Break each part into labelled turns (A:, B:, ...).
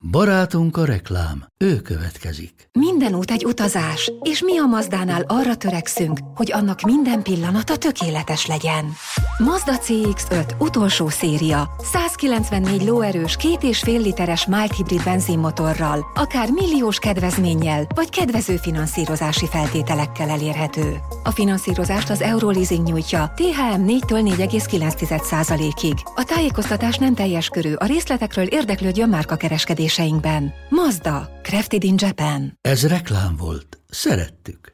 A: Barátunk a reklám, ő következik.
B: Minden út egy utazás, és mi a Mazdánál arra törekszünk, hogy annak minden pillanata tökéletes legyen. Mazda CX-5 utolsó széria, 194 lóerős 2,5 literes mild hibrid benzinmotorral, akár milliós kedvezménnyel, vagy kedvező finanszírozási feltételekkel elérhető. A finanszírozást az Euroleasing nyújtja, THM 4-től 4,9%-ig. A tájékoztatás nem teljes körű, a részletekről érdeklődjön márkakereskedéseinkben. Mazda, crafted in Japan.
A: Ez reklám volt. Szerettük.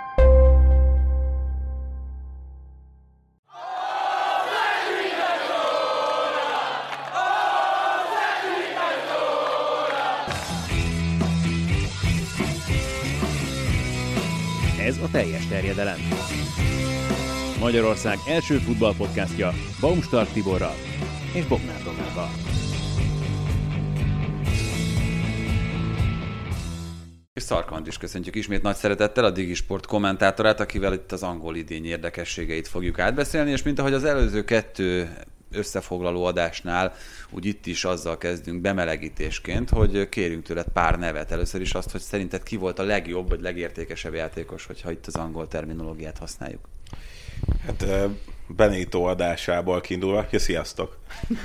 C: Ez a teljes terjedelem. Magyarország első futballpodcastja Baumstark Tiborral és Bognár Domával.
D: És Szarkant is köszöntjük ismét nagy szeretettel, a Digisport kommentátorát, akivel itt az angol idény érdekességeit fogjuk átbeszélni, és mint ahogy az előző kettő összefoglaló adásnál, úgy itt is azzal kezdünk bemelegítésként, hogy kérünk tőled pár nevet. Először is azt, hogy szerinted ki volt a legjobb vagy legértékesebb játékos, hogyha itt az angol terminológiát használjuk.
E: Hát Benito adásából kiindulva, ja, sziasztok!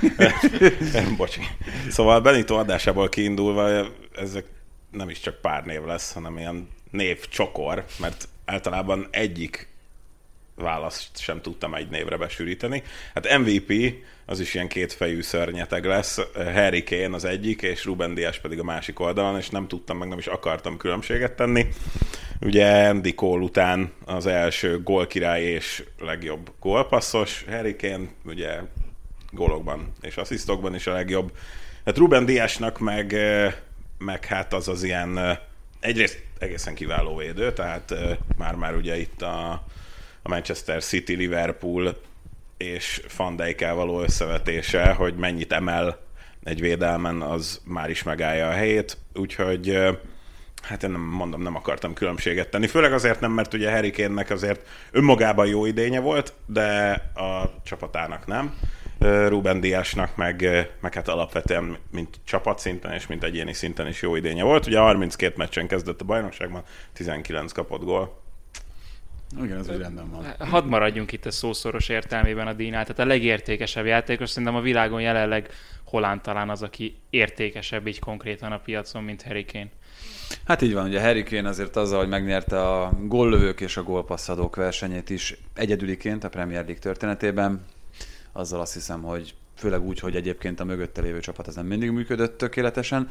E: Bocsi. Szóval Benito adásából kiindulva ezek nem is csak pár név lesz, hanem ilyen névcsokor, mert általában egyik választ sem tudtam egy névre besűríteni. Hát MVP az is ilyen kétfejű szörnyeteg lesz, Harry Kane az egyik, és Ruben Dias pedig a másik oldalon, és nem tudtam, meg nem is akartam különbséget tenni. Ugye Andy Cole után az első gólkirály és legjobb gólpasszos, Harry Kane ugye gólokban és asszisztokban is a legjobb. Hát Ruben Diasnak meg hát az ilyen egyrészt egészen kiváló védő, tehát már ugye itt a Manchester City, Liverpool és Van Dijkkel való összevetése, hogy mennyit emel egy védelmen, az már is megállja a helyét, úgyhogy hát én nem akartam különbséget tenni. Főleg azért nem, mert ugye Harry Kane-nek azért önmagában jó idénye volt, de a csapatának nem. Ruben Diasnak meg hát alapvetően mint csapatszinten és mint egyéni szinten is jó idénye volt. Ugye 32 meccsen kezdett a bajnokságban, 19 kapott gól.
D: Igen, ez úgy rendben van.
F: Hadd maradjunk itt a szószoros értelmében a díjnál. Tehát a legértékesebb játékos szerintem a világon jelenleg Haaland talán az, aki értékesebb így konkrétan a piacon, mint Harry Kane.
D: Hát így van, ugye Harry Kane azért azzal, hogy megnyerte a góllövők és a gólpasszadók versenyét is egyedüliként a Premier League történetében, azzal azt hiszem, hogy főleg úgy, hogy egyébként a mögötte lévő csapat az nem mindig működött tökéletesen.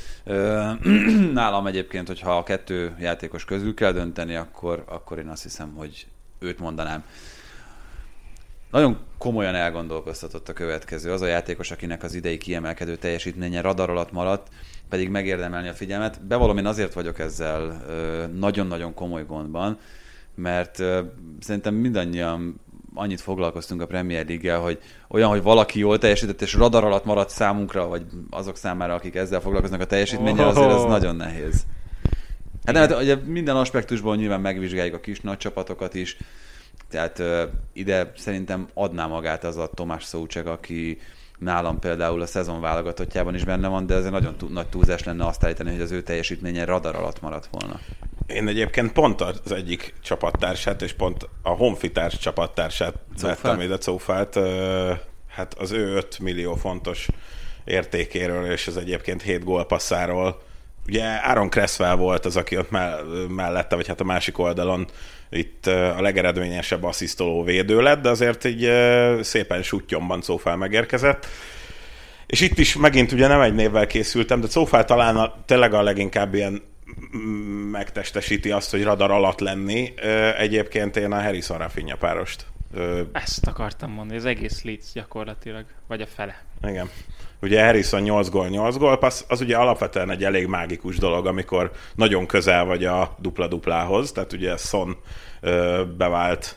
D: Nálam egyébként, hogyha a kettő játékos közül kell dönteni, akkor én azt hiszem, hogy őt mondanám. Nagyon komolyan elgondolkoztatott a következő. Az a játékos, akinek az idei kiemelkedő teljesítménye radar alatt maradt, pedig megérdemelni a figyelmet. Bevallom, én azért vagyok ezzel nagyon-nagyon komoly gondban, mert szerintem mindannyian annyit foglalkoztunk a Premier League-gel, hogy olyan, hogy valaki jól teljesített, és radar alatt maradt számunkra, vagy azok számára, akik ezzel foglalkoznak a teljesítménnyel, azért ez nagyon nehéz. Hát nem, ugye minden aspektusból nyilván megvizsgáljuk a kis nagy csapatokat is, tehát ide szerintem adná magát az a Tomás Souček, aki nálam például a szezon válogatottjában is benne van, de ez egy nagyon nagy túlzás lenne azt állítani, hogy az ő teljesítménye radar alatt maradt volna.
E: Én egyébként pont az egyik csapattársát, és pont a Honfitárs csapattársát vettem ide, Czófát, hát az ő 5 millió fontos értékéről, és az egyébként 7 gólpasszáról. Ugye Aaron Cresswell volt az, aki ott mellette, vagy hát a másik oldalon itt a legeredményesebb asszisztoló védő lett, de azért így szépen suttyomban Czófá megérkezett. És itt is megint ugye nem egy névvel készültem, de Czófá talán tényleg a leginkább ilyen megtestesíti azt, hogy radar alatt lenni. Egyébként én a Harrison-Rafinha párost.
F: Ezt akartam mondani, az egész Leeds gyakorlatilag, vagy a fele.
E: Igen. Ugye Harrison 8 gól passz, az ugye alapvetően egy elég mágikus dolog, amikor nagyon közel vagy a dupla-duplához, tehát ugye Son bevált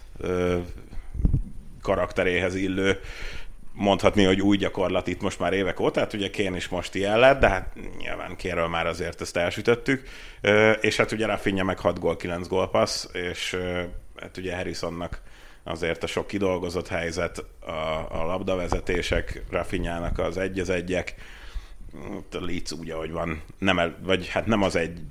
E: karakteréhez illő, mondhatni, hogy új gyakorlat itt most már évek óta, tehát ugye Kane is most ilyen lett, de hát nyilván Kane-ről már azért ezt elsütöttük, és hát ugye Rafinha meg 6 gól, 9 gólpassz, és hát ugye Harrisonnak azért a sok kidolgozott helyzet, a labdavezetések, Rafinhának az 1-1-ek, A Leeds úgy, ahogy van, nem az egy,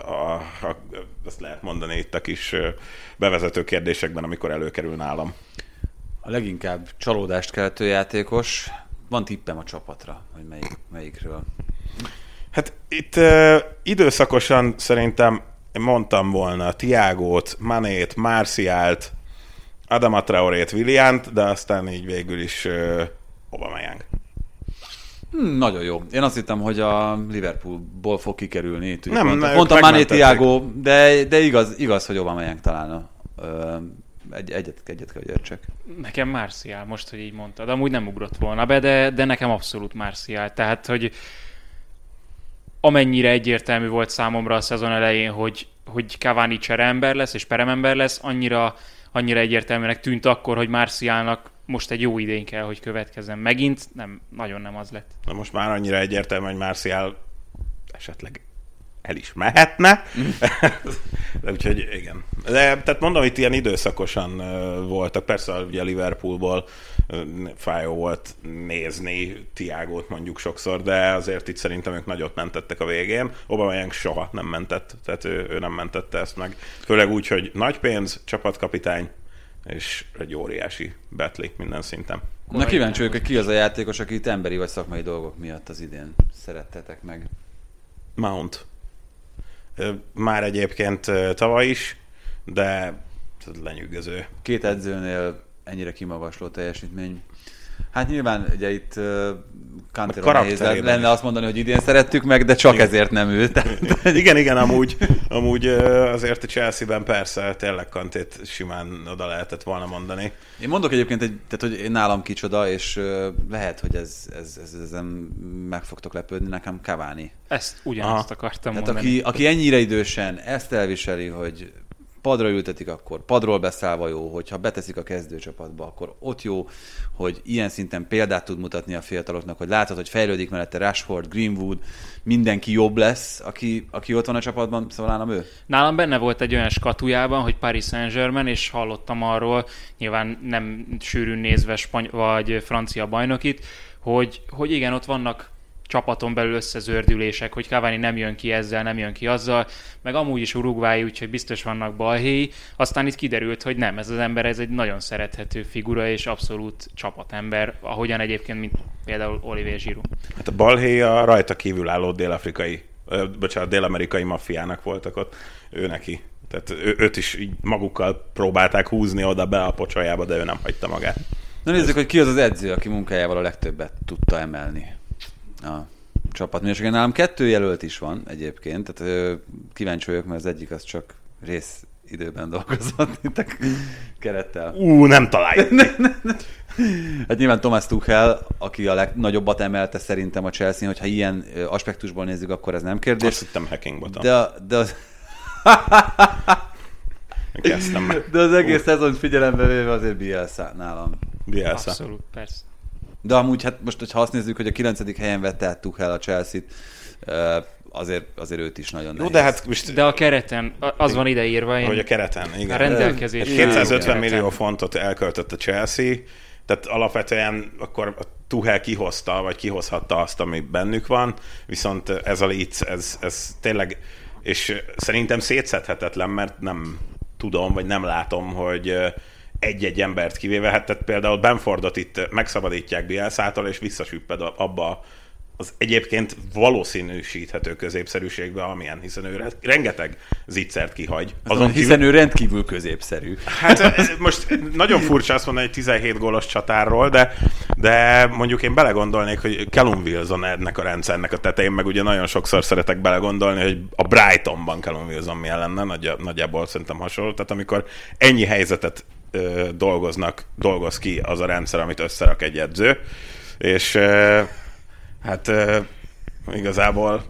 E: azt lehet mondani itt a kis bevezető kérdésekben, amikor előkerül nálam.
D: A leginkább csalódást keltő játékos. Van tippem a csapatra, hogy melyikről.
E: Hát itt időszakosan szerintem mondtam volna Thiagót, Manét, Martialt, Adama Traorét, Williant, de aztán így végül is Aubameyang.
D: Nagyon jó. Én azt hittem, hogy a Liverpoolból fog kikerülni.
E: Pont
D: a Mané, Thiago, de igaz, hogy Aubameyang találna. Egyet kell, hogy értsek.
F: Nekem Martial, most, hogy így mondtad. Amúgy nem ugrott volna be, de nekem abszolút Martial. Tehát, hogy amennyire egyértelmű volt számomra a szezon elején, hogy Cavani csereember lesz és peremember lesz, annyira egyértelműnek tűnt akkor, hogy Martialnak most egy jó idén kell, hogy következzen. Megint nagyon nem az lett.
E: Na most már annyira egyértelmű, hogy Martial esetleg el is mehetne. De úgyhogy igen. De, tehát mondom, itt ilyen időszakosan voltak. Persze ugye a Liverpoolból fájó volt nézni Thiagót mondjuk sokszor, de azért itt szerintem ők nagyot mentettek a végén. Aubameyang soha nem mentett, tehát ő nem mentette ezt meg. Főleg úgy, hogy nagy pénz, csapatkapitány, és egy óriási betli minden szinten.
D: Na kíváncsi vagyok, hogy ki az a játékos, akit emberi vagy szakmai dolgok miatt az idén szerettetek meg.
E: Mount. Már egyébként tavaly is, de lenyűgöző.
D: Két edzőnél ennyire kimagasló teljesítmény. Hát nyilván ugye itt Kantéról nehéz lenne azt mondani, hogy idén szerettük meg, de csak ezért nem ő.
E: Igen, amúgy azért a Chelsea-ben persze tényleg Kantét simán oda lehetett volna mondani.
D: Én mondok egyébként, tehát, hogy én nálam kicsoda, és lehet, hogy ezen meg fogtok lepődni, nekem Cavani.
F: Ezt ugyanazt akartam
D: tehát
F: mondani.
D: Aki ennyire idősen ezt elviseli, hogy padra ültetik, akkor padról beszállva jó, hogyha beteszik a kezdőcsapatba, akkor ott jó, hogy ilyen szinten példát tud mutatni a fiataloknak, hogy látod, hogy fejlődik mellette Rashford, Greenwood, mindenki jobb lesz, aki ott van a csapatban, szóval nálam ő.
F: Nálam benne volt egy olyan skatujában, hogy Paris Saint-Germain, és hallottam arról, nyilván nem sűrűn nézve vagy francia bajnokit, hogy igen, ott vannak csapaton belül összezördülések, hogy Cavani nem jön ki ezzel, nem jön ki azzal, meg amúgy is Uruguay, úgyhogy biztos vannak balhéi. Aztán itt kiderült, hogy nem, ez az ember, ez egy nagyon szerethető figura, és abszolút csapatember, ahogyan egyébként, mint például Olivier Giroud.
E: Hát a balhéi a rajta kívülálló dél-amerikai maffiának voltak ott, ő neki. Tehát őt is így magukkal próbálták húzni oda be a pocsolyába, de ő nem hagyta magát.
D: Na nézzük, hogy ki az az edző, aki munkájával a legtöbbet tudta emelni a csapatminőségen. Nálam 2 jelölt is van egyébként, tehát kíváncsi vagyok, mert az egyik az csak részidőben dolgozott itt a kerettel.
E: Nem találjuk.
D: Hát nyilván Thomas Tuchel, aki a legnagyobbat emelte szerintem a Chelsea-n, hogyha ilyen aspektusból nézzük, akkor ez nem kérdés.
E: Azt hittem hacking bottom.
D: De az egész szezont figyelembe véve azért Bielsa nálam.
E: Bielsa.
F: Abszolút, persze.
D: De amúgy, hát most, hogyha azt nézzük, hogy a 9. helyen vette át Tuchel a Chelsea-t, azért őt is nagyon nehéz.
E: De, hát most,
F: de a kereten, az van ideírva.
E: Hogy a kereten, igen.
F: A rendelkezés.
E: 250 millió fontot elköltött a Chelsea, tehát alapvetően akkor a Tuchel kihozta, vagy kihozhatta azt, ami bennük van, viszont ez a Leeds, ez tényleg, és szerintem szétszedhetetlen, mert nem tudom, vagy nem látom, hogy egy-egy embert kivéve, hát tehát például Benfordot itt megszabadítják Bielsától, és visszasüpped abba az egyébként valószínűsíthető középszerűségbe, amilyen, hiszen ő rengeteg zicsert kihagy.
D: Hiszen ő rendkívül középszerű.
E: Hát most nagyon furcsa azt mondani, hogy 17 gólos csatárról, de mondjuk én belegondolnék, hogy Callum Wilson ennek a rendszernek a tetején, meg ugye nagyon sokszor szeretek belegondolni, hogy a Brightonban Callum Wilson milyen lenne, nagyjából szerintem hasonló. Tehát amikor ennyi helyzetet dolgoz ki az a rendszer, amit összerak egy edző, és hát igazából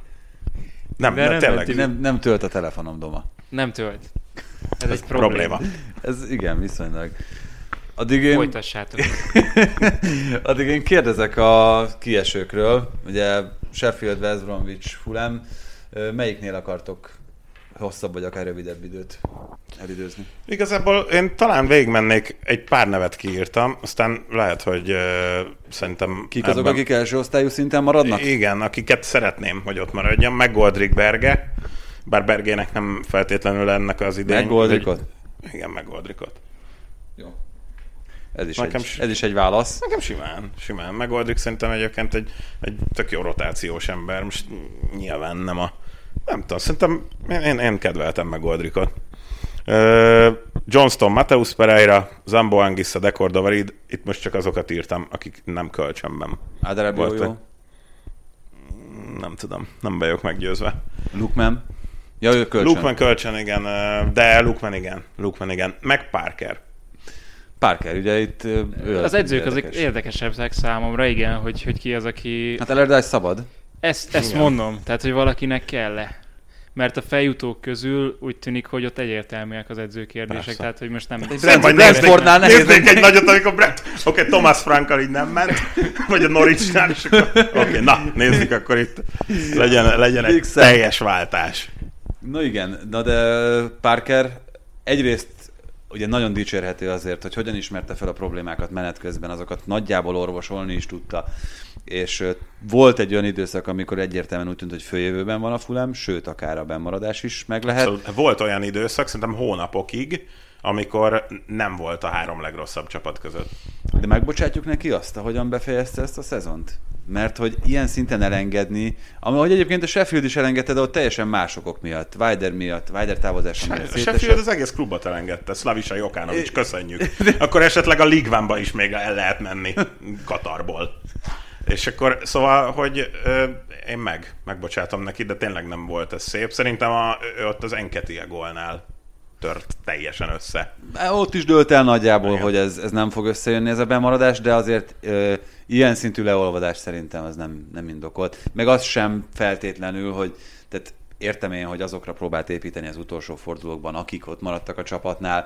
D: nem tölt a telefonom, Doma.
F: Nem tölt. Ez egy
E: probléma.
D: Ez igen, viszonylag.
F: Folytassátok.
D: Addig én kérdezek a kiesőkről. Ugye Sheffield, West Bromwich, Fulham. Melyiknél akartok hosszabb vagy akár rövidebb időt elidőzni.
E: Igazából én talán végigmennék, egy pár nevet kiírtam, aztán lehet, hogy szerintem...
D: Kik azok, akik első osztályú szinten maradnak?
E: Igen, akiket szeretném, hogy ott maradjon. McGoldrick Berge, bár Bergének nem feltétlenül ennek az idény.
D: McGoldrickot?
E: Igen, McGoldrickot.
D: Jó. Ez is egy válasz.
E: Nekem simán. McGoldrick szerintem egyébként egy tök jó rotációs ember. Most nyilván nem tudom, szerintem én kedveltem McGoldrickot. Johnston, Mateus Pereira, Zambo Anguissa, Decor Davarid, itt most csak azokat írtam, akik nem kölcsönben
D: voltak. Jó.
E: Nem tudom, nem vagyok meggyőzve.
D: Lukman? Ja, ő kölcsön.
E: Lukman kölcsön, igen, de Lukman igen. Meg Parker.
D: Parker, ugye itt...
F: Az edzők azok érdekesebbek számomra, igen, hogy ki az, aki...
D: Hát Allardyce szabad.
F: Ezt mondom, tehát, hogy valakinek kell-e. Mert a feljutók közül úgy tűnik, hogy ott egyértelműek az edzőkérdések,
E: persze.
F: tehát, hogy most nem...
D: Brentfordnál
E: néznék egy nagyot, amikor Thomas Frankkal így nem ment, vagy a Norwichnál, és akkor na, nézzük, akkor itt legyen egy teljes váltás.
D: No igen, de Parker egyrészt ugye nagyon dicsérhető azért, hogy hogyan ismerte fel a problémákat menet közben, azokat nagyjából orvosolni is tudta. És volt egy olyan időszak, amikor egyértelműen úgy tűnt, hogy följövőben van a Fulham, sőt, akár a bennmaradás is meg lehet.
E: Szóval volt olyan időszak, szerintem hónapokig, amikor nem volt a 3 legrosszabb csapat között.
D: De megbocsátjuk neki azt, ahogyan befejezte ezt a szezont? Mert hogy ilyen szinten elengedni, ahogy egyébként a Sheffield is elengedte, de ott teljesen más okok miatt, Weider távozása miatt.
E: A Sheffield az egész klubot elengedte, Slaviša Jokanović, köszönjük. Akkor esetleg a League One-ba is még el lehet menni Katarból. És akkor, szóval, hogy én megbocsátom neki, de tényleg nem volt ez szép. Szerintem ott az Nketiah gólnál tört teljesen össze.
D: Ott is dőlt el nagyjából, hogy ez nem fog összejönni ez a bemaradás, de azért ilyen szintű leolvadás szerintem az nem indokolt. Meg az sem feltétlenül, hogy tehát értem én, hogy azokra próbált építeni az utolsó fordulókban, akik ott maradtak a csapatnál,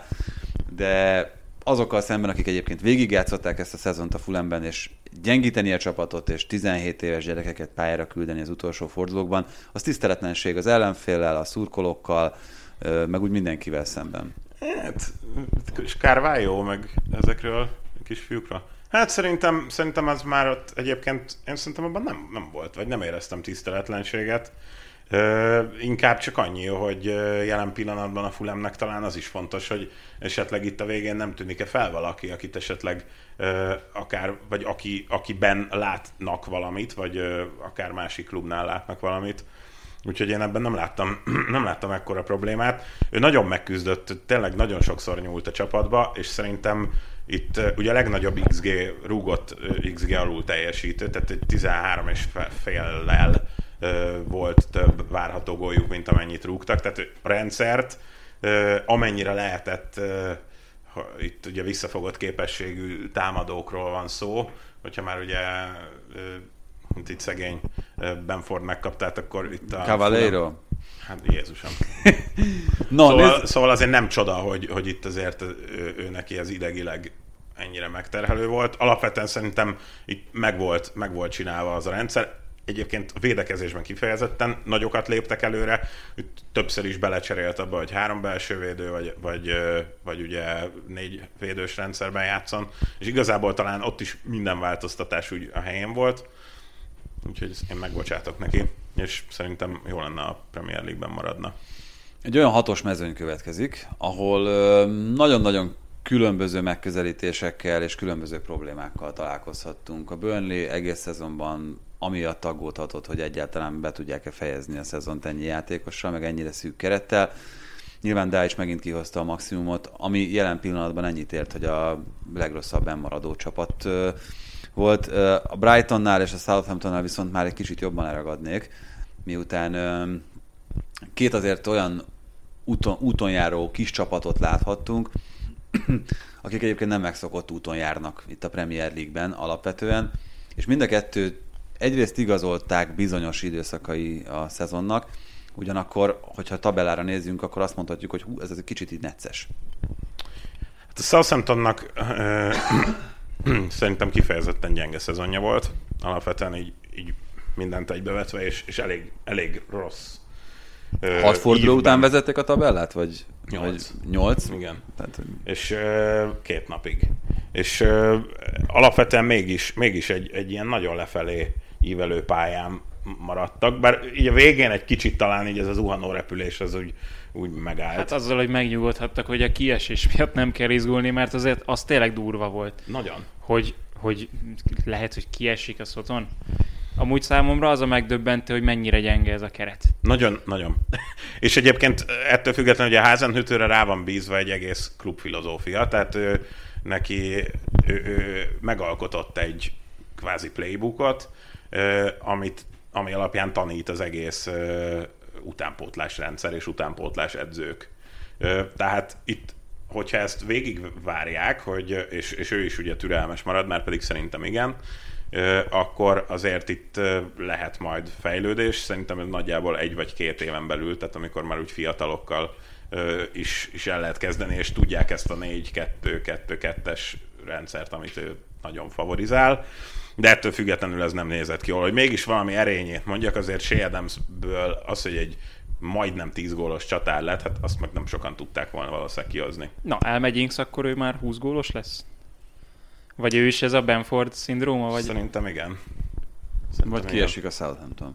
D: de azokkal szemben, akik egyébként végigjátszották ezt a szezont a Fulhamben, és gyengíteni a csapatot, és 17 éves gyerekeket pályára küldeni az utolsó fordulókban, az tiszteletlenség az ellenféllel, a szurkolókkal, meg úgy mindenkivel szemben.
E: Hát, és Carvalho, meg ezekről a kisfiúkra. Hát szerintem az már ott egyébként, én szerintem abban nem volt, vagy nem éreztem tiszteletlenséget. Inkább csak annyi, hogy jelen pillanatban a Fulhamnek talán az is fontos, hogy esetleg itt a végén nem tűnik-e fel valaki, akit esetleg akár, vagy akiben látnak valamit, vagy akár másik klubnál látnak valamit. Úgyhogy én ebben nem láttam ekkora problémát. Ő nagyon megküzdött, tényleg nagyon sokszor nyúlt a csapatba, és szerintem itt ugye a legnagyobb rúgott XG alul teljesítő, tehát 13,5-lel volt több várható góljuk, mint amennyit rúgtak. Tehát a rendszert amennyire lehetett, itt ugye visszafogott képességű támadókról van szó, hogyha már ugye mint itt szegény Benford megkaptát, akkor itt a...
D: Cavaleiro?
E: Hát Jézusom.
D: No,
E: szóval azért nem csoda, hogy itt azért ő neki ez idegileg ennyire megterhelő volt. Alapvetően szerintem itt meg volt csinálva az a rendszer. Egyébként a védekezésben kifejezetten nagyokat léptek előre. Itt többször is belecserélt abba, hogy 3 belső védő, vagy ugye 4 védős rendszerben játszon. És igazából talán ott is minden változtatás úgy a helyén volt. Úgyhogy én megbocsátok neki, és szerintem jó lenne a Premier League-ben maradna.
D: Egy olyan 6-os mezőny következik, ahol nagyon-nagyon különböző megközelítésekkel és különböző problémákkal találkozhattunk. A Burnley egész szezonban amiatt aggódhatott, hogy egyáltalán be tudják-e fejezni a szezont ennyi játékossal, meg ennyire szűk kerettel. Nyilván Dá is megint kihozta a maximumot, ami jelen pillanatban ennyit ért, hogy a legrosszabb bennmaradó csapat volt. A Brightonnál és a Southamptonnál viszont már egy kicsit jobban elragadnék, miután két azért olyan úton járó kis csapatot láthattunk, akik egyébként nem megszokott úton járnak itt a Premier League-ben alapvetően, és mind a kettő egyrészt igazolták bizonyos időszakai a szezonnak, ugyanakkor, hogyha a tabellára nézzünk, akkor azt mondhatjuk, hogy ez egy kicsit így necces.
E: Hát a Southamptonnak szerintem kifejezetten gyenge szezonja volt. Alapvetően így mindent egybevetve, és elég rossz
D: 6 forduló után vezettek a tabellát? Vagy 8?
E: Igen.
D: Tehát,
E: és 2 napig. És alapvetően mégis egy ilyen nagyon lefelé ívelő pályán maradtak, bár így a végén egy kicsit talán így ez a zuhanó repülés az úgy megállt.
F: Hát azzal, hogy megnyugodhattak, hogy a kiesés miatt nem kell izgulni, mert azért az tényleg durva volt.
E: Nagyon.
F: Hogy lehet, hogy kiesik a Szoton. Amúgy számomra az a megdöbbentő, hogy mennyire gyenge ez a keret.
E: Nagyon, nagyon. És egyébként ettől függetlenül, hogy a Hasenhüttlre rá van bízva egy egész klubfilozófia, tehát ő megalkotott egy kvázi playbookot, ami alapján tanít az egész utánpótlás rendszer és utánpótlás edzők. Tehát itt, hogyha ezt végigvárják, és ő is ugye türelmes marad, már pedig szerintem igen, akkor azért itt lehet majd fejlődés. Szerintem ez nagyjából 1 vagy 2 éven belül, tehát amikor már úgy fiatalokkal is el lehet kezdeni, és tudják ezt a 4-2-2-2-es rendszert, amit ő nagyon favorizál. De ettől függetlenül ez nem nézett ki jól. Hogy mégis valami erényét mondjak, azért Shea Adamsből az, hogy egy majdnem 10 gólos csatár lett, hát azt meg nem sokan tudták volna valószínűleg kihozni.
F: Na, elmegy Inks, akkor ő már 20 gólos lesz? Vagy ő is ez a Benford szindróma? Vagy...
E: Szerintem igen.
D: Vagy kiesik a Southampton.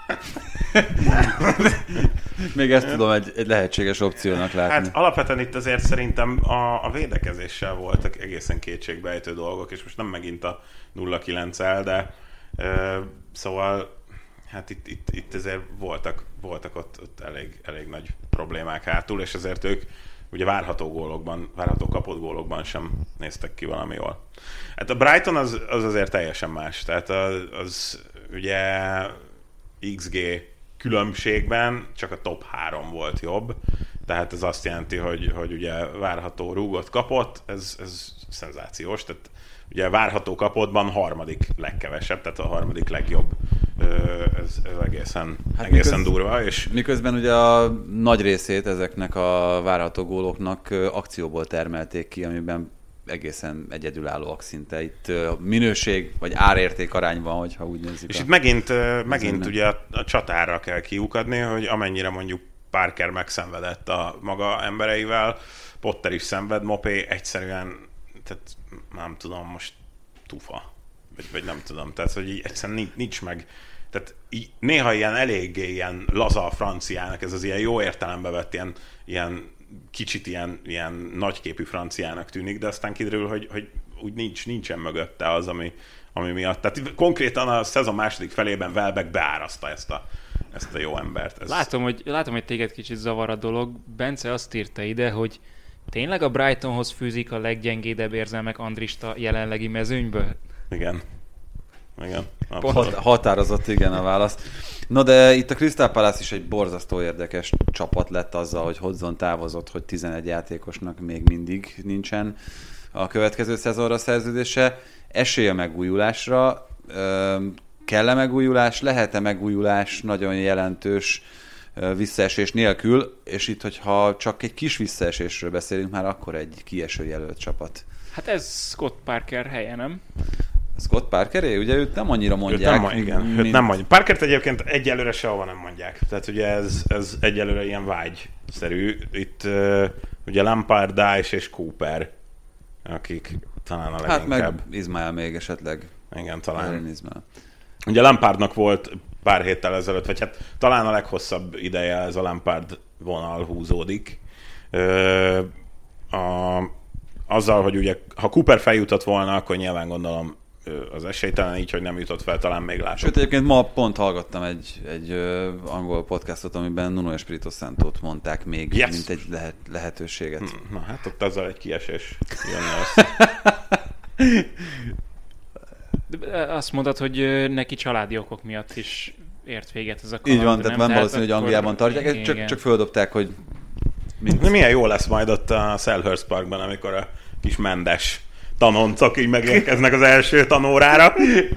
D: Még ezt tudom egy lehetséges opciónak látni.
E: Hát alapvetően itt azért szerintem a védekezéssel voltak egészen kétségbejtő dolgok, és most nem megint a 0-9-el, de szóval hát itt azért voltak ott elég nagy problémák hátul, és ezért ők ugye várható kapott gólokban sem néztek ki valami jól. Hát a Brighton az azért teljesen más, tehát az ugye XG különbségben csak a top 3 volt jobb, tehát ez azt jelenti, hogy ugye várható rúgot kapott, ez szenzációs, tehát ugye várható kapottban 3. legkevesebb, tehát a 3. legjobb, ez egészen durva. És
D: miközben ugye a nagy részét ezeknek a várható góloknak akcióból termelték ki, amiben egészen egyedülállóak szinte. Itt minőség vagy árérték arány van, hogyha úgy nézzük.
E: És itt megint ugye a csatárra kell kiukadni, hogy amennyire mondjuk Parker megszenvedett a maga embereivel, Potter is szenved, Mopé egyszerűen, tehát nem tudom, most tufa. Vagy nem tudom, tehát hogy így egyszerűen nincs meg. Tehát így, néha eléggé ilyen laza franciának, ez az ilyen jó értelembe vett ilyen kicsit ilyen nagyképű franciának tűnik, de aztán kiderül, hogy úgy nincsen mögötte az, ami miatt. Tehát konkrétan a szezon második felében Welbeck beáraszta ezt a jó embert.
F: Látom, hogy téged kicsit zavar a dolog. Bence azt írta ide, hogy tényleg a Brightonhoz fűzik a leggyengédebb érzelmek Andrista jelenlegi mezőnyből?
E: Igen.
D: Határozott igen a válasz. No, de itt a Crystal Palace is egy borzasztó érdekes csapat lett azzal, hogy Hodgson távozott, hogy 11 játékosnak még mindig nincsen a következő szezonra szerződése. Esély a megújulásra. Kell-e megújulás? Lehet-e megújulás nagyon jelentős visszaesés nélkül? És itt, hogyha csak egy kis visszaesésről beszélünk, már akkor egy kieső jelölt csapat.
F: Hát ez Scott Parker helye, nem?
D: Scott Parkeré? Ugye őt nem annyira mondják.
E: Őt nem mondják. Parkert egyébként egyelőre sehova nem mondják. Tehát ugye ez egyelőre ilyen vágyszerű. Itt ugye Lampard, Dyche és Cooper, akik talán a leginkább.
D: Hát meg Ismail még esetleg.
E: Igen, talán. Ugye Lampardnak volt pár héttel ezelőtt, vagy hát talán a leghosszabb ideje ez a Lampard vonal húzódik. Azzal, hogy ugye ha Cooper feljutott volna, akkor nyilván gondolom az esélytelen, így, hogy nem jutott fel, talán még látom.
D: Sőt, egyébként ma pont hallgattam egy angol podcastot, amiben Nuno Espirito Santót mondták még, mint egy lehetőséget.
E: Na hát ott azzal egy kiesés
F: De azt mondod, hogy neki családi okok miatt is ért véget ez a kaland.
D: Így van, tehát nem valószínű, hogy Angliában tartják, csak földobták, hogy...
E: Milyen jó lesz majd ott a Selhurst Parkban, amikor a kis mendes tanoncok így megérkeznek az első tanórára.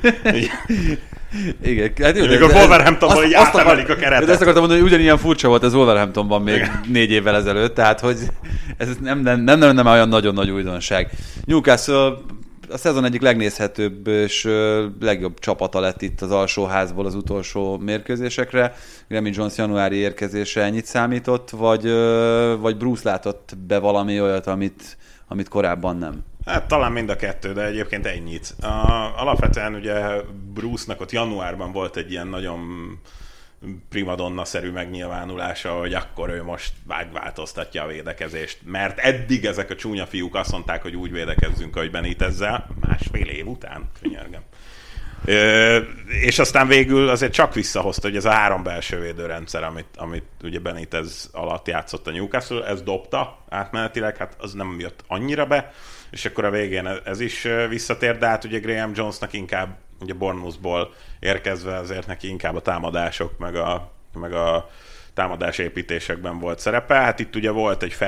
D: Igen. Hát jó,
E: amikor Wolverhamptonban így átemelik a keretet.
D: De ezt akartam mondani, hogy ugyanilyen furcsa volt ez Wolverhamptonban még 4 évvel ezelőtt, tehát hogy ez nem olyan nagyon nagy újdonság. Newcastle a szezon egyik legnézhetőbb és legjobb csapata lett itt az alsóházból az utolsó mérkőzésekre. Grammy Jones januári érkezése ennyit számított, vagy Bruce látott be valami olyat, amit korábban nem?
E: Hát talán mind a kettő, de egyébként ennyit. Alapvetően ugye Bruce-nak ott januárban volt egy ilyen nagyon primadonna-szerű megnyilvánulása, hogy akkor ő most változtatja a védekezést, mert eddig ezek a csúnya fiúk azt mondták, hogy úgy védekezzünk, ahogy Benitezzel, másfél év után, könyörgem. És aztán végül azért csak visszahozta, hogy ez a 3 belső védőrendszer, amit ugye Benitez alatt játszott a Newcastle, ez dobta átmenetileg, hát az nem jött annyira be, és akkor a végén ez is visszatért, de hát ugye Graham Jonesnak inkább ugye Bournemouthból érkezve azért neki inkább a támadások, meg a támadásépítésekben volt szerepe. Hát itt ugye volt egy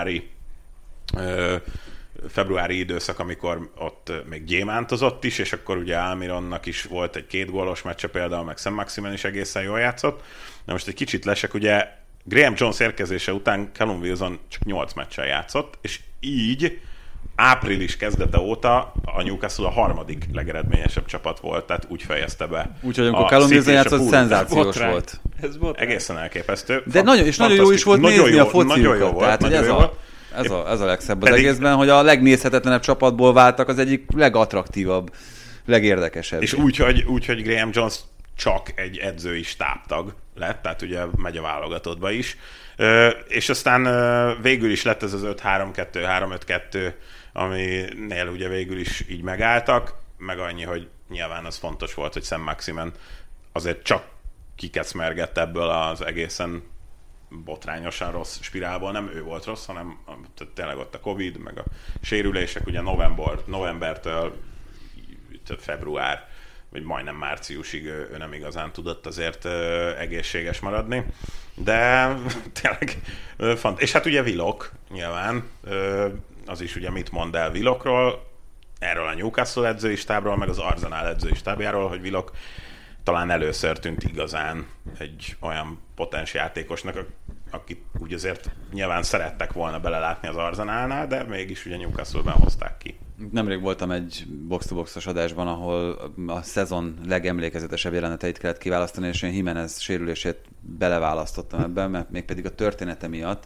E: februári időszak, amikor ott még gyémántozott is, és akkor ugye Almironnak is volt egy 2 gólos meccse például, meg Saint-Maximin is egészen jól játszott. De most egy kicsit lesek, ugye Graham Jones érkezése után Callum Wilson csak 8 meccsen játszott, és így április kezdete óta a Newcastle a 3. legeredményesebb csapat volt, tehát úgy fejezte be.
D: Úgyhogy amikor Callum Wilson játszott, szenzációs volt.
F: Ez volt
E: egészen elképesztő.
D: De nagyon jó is volt nézni a fociukat. Tehát, hogy ez a legszebb az egészben, hogy a legnézhetetlenebb csapatból váltak az egyik legattraktívabb, legérdekesebb.
E: És úgy, hogy Graham Jones csak egy edzői stábtag lett, tehát ugye megy a válogatottba is. És aztán végül is lett ez az 5-3-2, 3-5-2, aminél ugye végül is így megálltak, meg annyi, hogy nyilván az fontos volt, hogy Saint-Maximin azért csak kikecmergett ebből az egészen botrányosan rossz spirálból. Nem ő volt rossz, hanem tényleg ott a Covid, meg a sérülések, ugye novembertől február, vagy majdnem márciusig ő nem igazán tudott azért egészséges maradni. De tényleg fontos. És hát ugye Willock nyilván, az is ugye mit mond el Willockról, erről a Newcastle edzői stábról, meg az Arsenal edzői stábjáról, hogy Willock talán először tűnt igazán egy olyan potens játékosnak, akit úgy azért nyilván szerettek volna belelátni az Arsenalnál, de mégis ugye Newcastle-ben hozták ki.
D: Nemrég voltam egy box-to-boxos adásban, ahol a szezon legemlékezetesebb jeleneteit kellett kiválasztani, és én Jimenez sérülését beleválasztottam ebben, mert mégpedig a története miatt,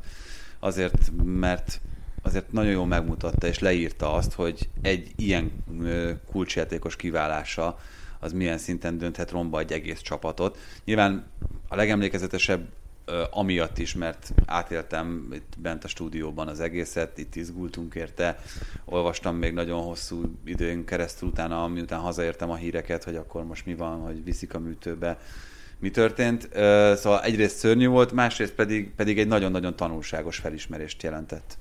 D: mert azért nagyon jól megmutatta és leírta azt, hogy egy ilyen kulcsjátékos kiválása az milyen szinten dönthet romba egy egész csapatot. Nyilván a legemlékezetesebb amiatt is, mert átéltem itt bent a stúdióban az egészet, itt izgultunk érte, olvastam még nagyon hosszú időn keresztül utána, miután hazaértem a híreket, hogy akkor most mi van, hogy viszik a műtőbe, mi történt. Szóval egyrészt szörnyű volt, másrészt pedig egy nagyon-nagyon tanulságos felismerést jelentett.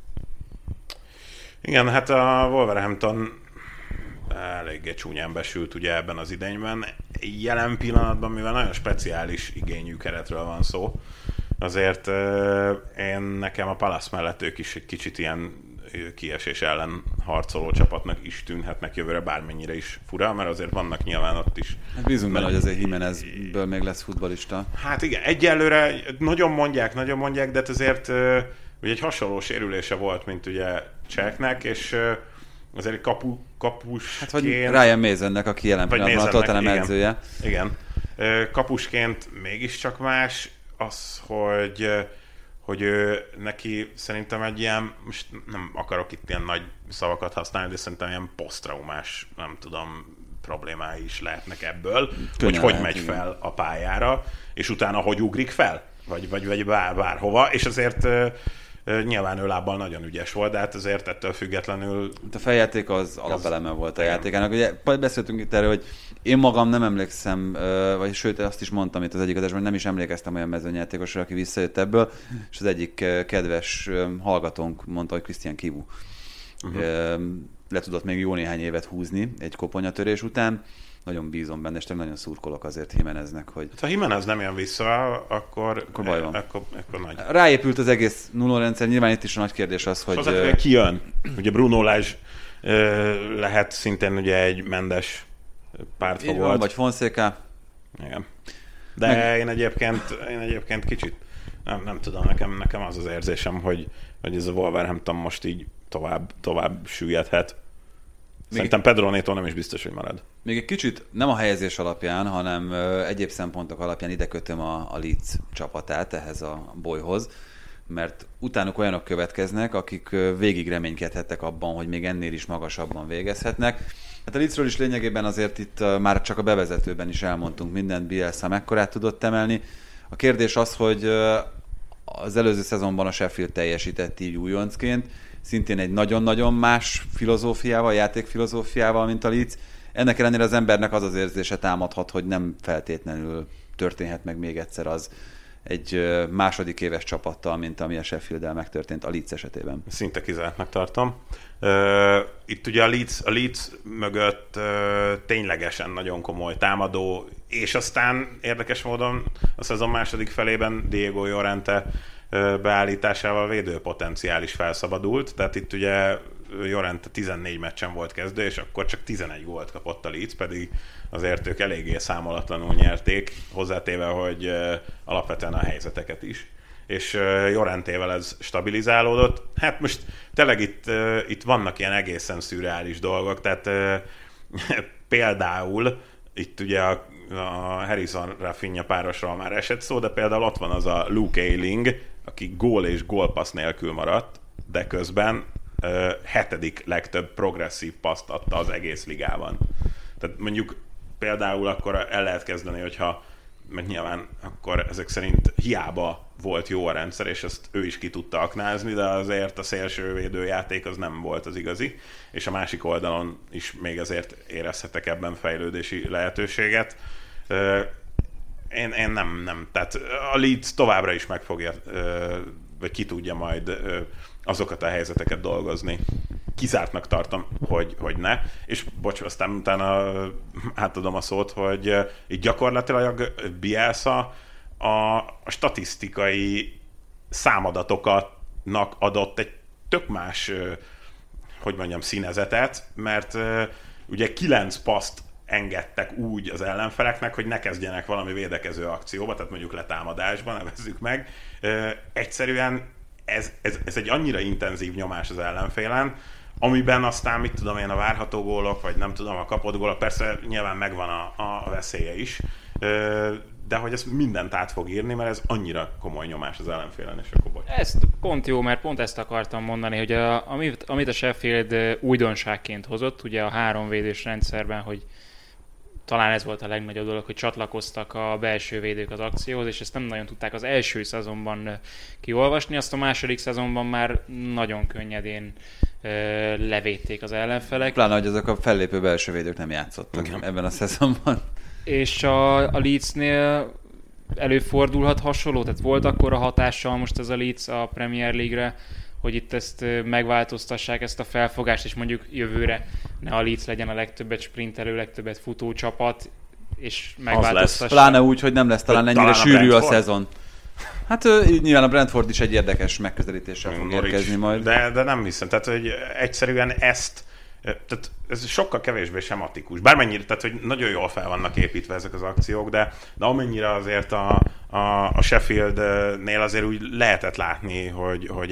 E: Igen, hát a Wolverhampton eléggé csúnyán besült ugye ebben az idényben. Jelen pillanatban, mivel nagyon speciális igényű keretről van szó, azért nekem a Palace mellett ők is egy kicsit ilyen kiesés ellen harcoló csapatnak is tűnhetnek jövőre, bármennyire is fura, mert azért vannak nyilván ott is.
D: Hát bízunk benne, hogy azért Jimenezből még lesz futballista.
E: Hát igen, egyelőre nagyon mondják, de azért ugye egy hasonló sérülése volt, mint ugye Cseknek, és azért egy kapusként... Hát vagy
D: Ryan Masonnek, aki jelen pillanatban a Tottenham edzője.
E: Igen. Kapusként mégiscsak más az, hogy ő neki szerintem egy ilyen, most nem akarok itt ilyen nagy szavakat használni, de szerintem ilyen posztraumás, nem tudom, problémái is lehetnek ebből, hogy megy fel a pályára, és utána hogy ugrik fel, vagy bárhova, és azért nyilván ő lábbal nagyon ügyes volt, de hát azért ettől függetlenül...
D: A feljáték az alapeleme volt a játékának. Ugye beszéltünk itt erről, hogy én magam nem emlékszem, vagy sőt azt is mondtam itt az egyik adásban, hogy nem is emlékeztem olyan mezőnyjátékosra, aki visszajött ebből, és az egyik kedves hallgatónk mondta, hogy Christian Kivu. Le tudott még jó néhány évet húzni egy koponyatörés után. Nagyon bízom benne, és nagyon szurkolok azért Jimeneznek, hogy...
E: Ha Jimenez nem jön vissza, akkor
D: baj van.
E: Akkor nagy.
D: Ráépült az egész nulló rendszer, nyilván itt is a nagy kérdés az, hogy...
E: Hozzá, ki jön? Ugye Bruno Lage lehet szintén ugye egy Mendes pártfogolt.
D: Vagy Fonseca.
E: Igen. De én egyébként kicsit nem tudom, nekem az az érzésem, hogy ez a Wolverhampton most így tovább süllyedhet. Szerintem Pedro Neto nem is biztos, hogy marad.
D: Még egy kicsit nem a helyezés alapján, hanem egyéb szempontok alapján ide kötöm a Leeds csapatát ehhez a bolyhoz, mert utánuk olyanok következnek, akik végig reménykedhettek abban, hogy még ennél is magasabban végezhetnek. Hát a Leedsről is lényegében azért itt már csak a bevezetőben is elmondtunk mindent, Bielsa mekkorát tudott emelni. A kérdés az, hogy az előző szezonban a Sheffield teljesített így újoncként, szintén egy nagyon-nagyon más filozófiával, játékfilozófiával, mint a Leeds. Ennek ellenére az embernek az az érzése támadhat, hogy nem feltétlenül történhet meg még egyszer az egy második éves csapattal, mint ami a Sheffield-el megtörtént a Leeds esetében.
E: Szinte kizártnak tartom. Itt ugye a Leeds mögött ténylegesen nagyon komoly támadó, és aztán érdekes módon a szezon második felében Diego Llorente beállításával védőpotenciál is felszabadult, tehát itt ugye Llorente 14 meccsen volt kezdő, és akkor csak 11 gólt kapott a Leeds, pedig azért ők eléggé számolatlanul nyerték, hozzátéve, hogy alapvetően a helyzeteket is. És Llorentével ez stabilizálódott. Hát most tényleg itt vannak ilyen egészen szürreális dolgok, tehát például itt ugye a Harrison Rafinha párosról már esett szó, de például ott van az a Luke Ayling, aki gól és gólpassz nélkül maradt, de közben 7. legtöbb progresszív paszt adta az egész ligában. Tehát mondjuk például akkor el lehet kezdeni, hogyha, mert nyilván akkor ezek szerint hiába volt jó a rendszer, és ezt ő is ki tudta aknázni, de azért a szélsővédő játék az nem volt az igazi, és a másik oldalon is még azért érezhetek ebben fejlődési lehetőséget. Én nem. Tehát a Leeds továbbra is meg fogja, vagy ki tudja majd azokat a helyzeteket dolgozni. Kizártnak tartom, hogy ne. És bocs, aztán utána átadom a szót, hogy így gyakorlatilag Bielsa a statisztikai számadatoknak adott egy tök más, hogy mondjam, színezetet, mert ugye 9 paszt engedtek úgy az ellenfeleknek, hogy ne kezdjenek valami védekező akcióba, tehát mondjuk letámadásban, nevezzük meg. Egyszerűen ez egy annyira intenzív nyomás az ellenfélen, amiben aztán, mit tudom én, a várható gólok, vagy nem tudom, a kapott gólok, persze nyilván megvan a veszélye is, de hogy ez mindent át fog írni, mert ez annyira komoly nyomás az ellenfélen, és akkor bocs.
F: Ez pont jó, mert pont ezt akartam mondani, hogy amit a Sheffield újdonságként hozott, ugye a 3 védős rendszerben, hogy talán ez volt a legnagyobb dolog, hogy csatlakoztak a belső védők az akcióhoz, és ezt nem nagyon tudták az első szezonban kiolvasni, azt a második szezonban már nagyon könnyedén levédték az ellenfelek.
D: Pláne, hogy azok a fellépő belső védők nem játszottak ebben a szezonban.
F: És a Leedsnél előfordulhat hasonló, tehát volt akkora hatással most ez a Leeds a Premier League-re, hogy itt ezt megváltoztassák, ezt a felfogást, és mondjuk jövőre ne a Leeds legyen a legtöbbet sprintelő, legtöbbet futó csapat, és megváltoztassák.
D: Pláne úgy, hogy nem lesz talán ennyire sűrű a szezon. Hát nyilván a Brentford is egy érdekes megközelítéssel fog érkezni majd.
E: De nem hiszem, tehát hogy egyszerűen tehát ez sokkal kevésbé sematikus. Bármennyire, tehát hogy nagyon jól fel vannak építve ezek az akciók, de amennyire azért a Sheffieldnél azért úgy lehetett látni, hogy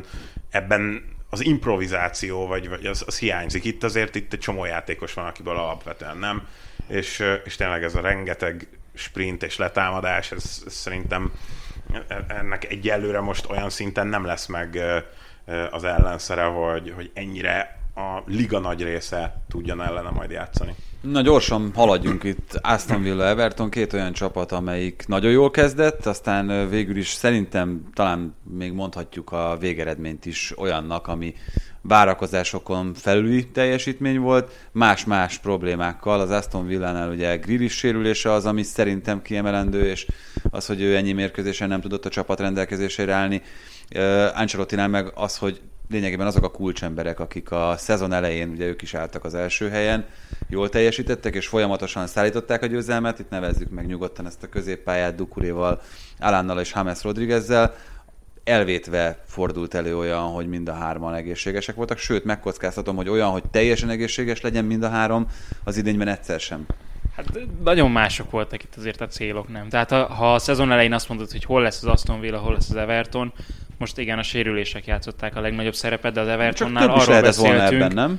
E: ebben az improvizáció, vagy az hiányzik. Itt azért egy csomó játékos van, akiből alapvetően nem, és tényleg ez a rengeteg sprint és letámadás, ez szerintem ennek egyelőre most olyan szinten nem lesz meg az ellenszere, hogy ennyire a liga nagy része tudjon ellene majd játszani.
D: Na gyorsan haladjunk itt. Aston Villa, Everton, 2 olyan csapat, amelyik nagyon jól kezdett, aztán végül is szerintem talán még mondhatjuk a végeredményt is olyannak, ami várakozásokon felüli teljesítmény volt, más-más problémákkal. Az Aston Villánál ugye Grealish sérülése az, ami szerintem kiemelendő, és az, hogy ő ennyi mérkőzésen nem tudott a csapat rendelkezésére állni. Ancelottinál meg az, hogy lényegében azok a kulcsemberek, akik a szezon elején, ugye ők is álltak az első helyen, jól teljesítettek, és folyamatosan szállították a győzelmet, itt nevezzük meg nyugodtan ezt a középpályát Doucouréval, Alannal és James Rodriguezzel, elvétve fordult elő olyan, hogy mind a 3-an egészségesek voltak, sőt megkockáztatom, hogy olyan, hogy teljesen egészséges legyen mind a 3, az idényben egyszer sem.
F: Hát nagyon mások voltak itt azért a célok, nem? Tehát ha a szezon elején azt mondod, hogy hol lesz az Aston Villa, hol lesz az Everton, most igen, a sérülések játszották a legnagyobb szerepet, de az Evertonnál arról beszéltünk. Ebben, nem?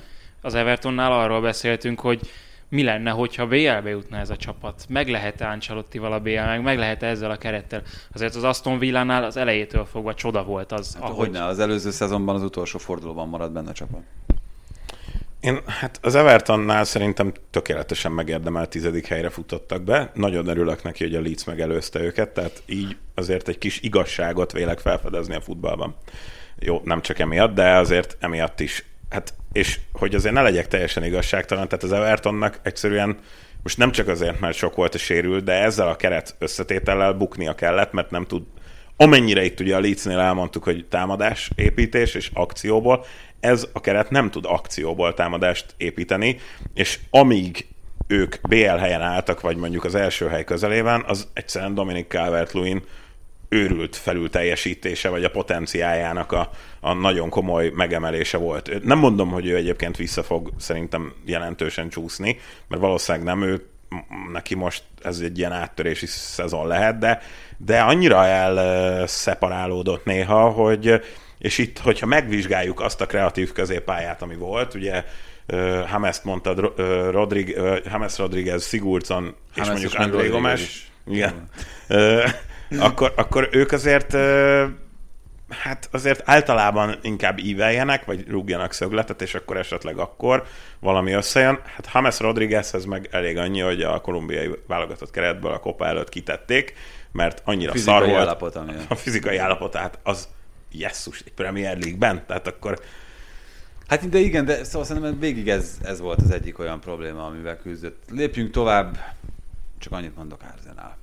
F: az Evertonnál arról beszéltünk, hogy mi lenne, hogyha BL-be jutna ez a csapat? Meg lehet-e Ancelottival a BL, meg lehet-e ezzel a kerettel? Azért az Aston Villánál az elejétől fogva csoda volt az,
D: hát,
F: ahogy...
D: Hogyne, az előző szezonban az utolsó fordulóban maradt benne a csapat.
E: Hát az Evertonnál szerintem tökéletesen megérdemelt 10. helyre futottak be. Nagyon örülök neki, hogy a Leeds megelőzte őket, tehát így azért egy kis igazságot vélek felfedezni a futballban. Jó, nem csak emiatt, de azért emiatt is. Hát, és hogy azért ne legyek teljesen igazságtalan, tehát az Evertonnak egyszerűen most nem csak azért, mert sok volt a sérült, de ezzel a keret összetétellel buknia kellett, mert nem tud, amennyire itt ugye a Leedsnél elmondtuk, hogy támadás, építés és akcióból, ez a keret nem tud akcióból támadást építeni, és amíg ők BL helyen álltak, vagy mondjuk az első hely közelében, az egyszerűen Dominic Calvert-Lewin őrült felülteljesítése, vagy a potenciájának a nagyon komoly megemelése volt. Nem mondom, hogy ő egyébként vissza fog szerintem jelentősen csúszni, mert valószínűleg nem, neki most ez egy ilyen áttörési szezon lehet, de annyira elszeparálódott néha, hogy és itt, hogyha megvizsgáljuk azt a kreatív középpályát, ami volt, ugye James-t mondtad, James Rodriguez, Sigurdsson és mondjuk André Gomes, igen. Akkor ők azért hát azért általában inkább íveljenek, vagy rúgjanak szögletet, és akkor esetleg valami összejön. Hát James Rodriguezhez meg elég annyi, hogy a kolumbiai válogatott keretből a Copa előtt kitették, mert annyira szar volt a fizikai állapotát, az jesszus, egy Premier League-ben, tehát akkor...
D: Hát de igen, de szóval szerintem végig ez volt az egyik olyan probléma, amivel küzdött. Lépjünk tovább, csak annyit mondok, Arsenal.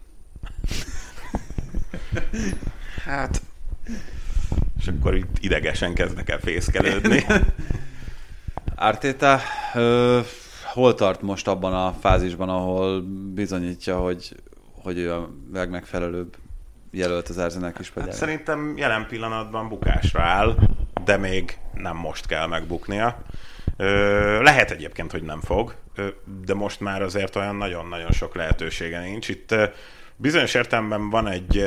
E: Hát... És akkor itt idegesen kezdek el fészkelődni.
D: Arteta hol tart most abban a fázisban, ahol bizonyítja, hogy ő a legmegfelelőbb jelölt az Arsenal kispadjára?
E: Hát szerintem jelen pillanatban bukásra áll, de még nem most kell megbuknia. Lehet egyébként, hogy nem fog, de most már azért olyan nagyon-nagyon sok lehetősége nincs. Itt bizonyos értelemben van egy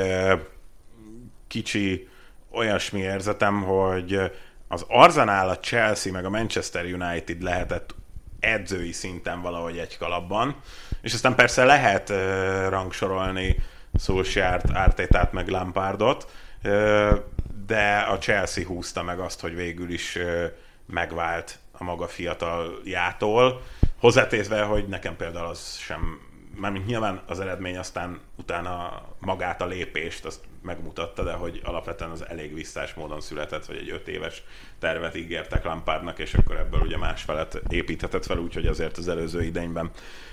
E: kicsi olyasmi érzetem, hogy az Arsenal, a Chelsea meg a Manchester United lehetett edzői szinten valahogy egy kalapban, és aztán persze lehet rangsorolni Solskjaert, Artetát meg Lampardot, de a Chelsea húzta meg azt, hogy végül is megvált a maga fiataljától. Hozzátézve, hogy nekem például az sem, mármint nyilván az eredmény aztán utána magát a lépést azt megmutatta, de hogy alapvetően az elég visszás módon született, vagy egy 5 éves tervet ígértek Lampardnak, és akkor ebből ugye másfelet építhetett fel, úgyhogy azért az előző idényben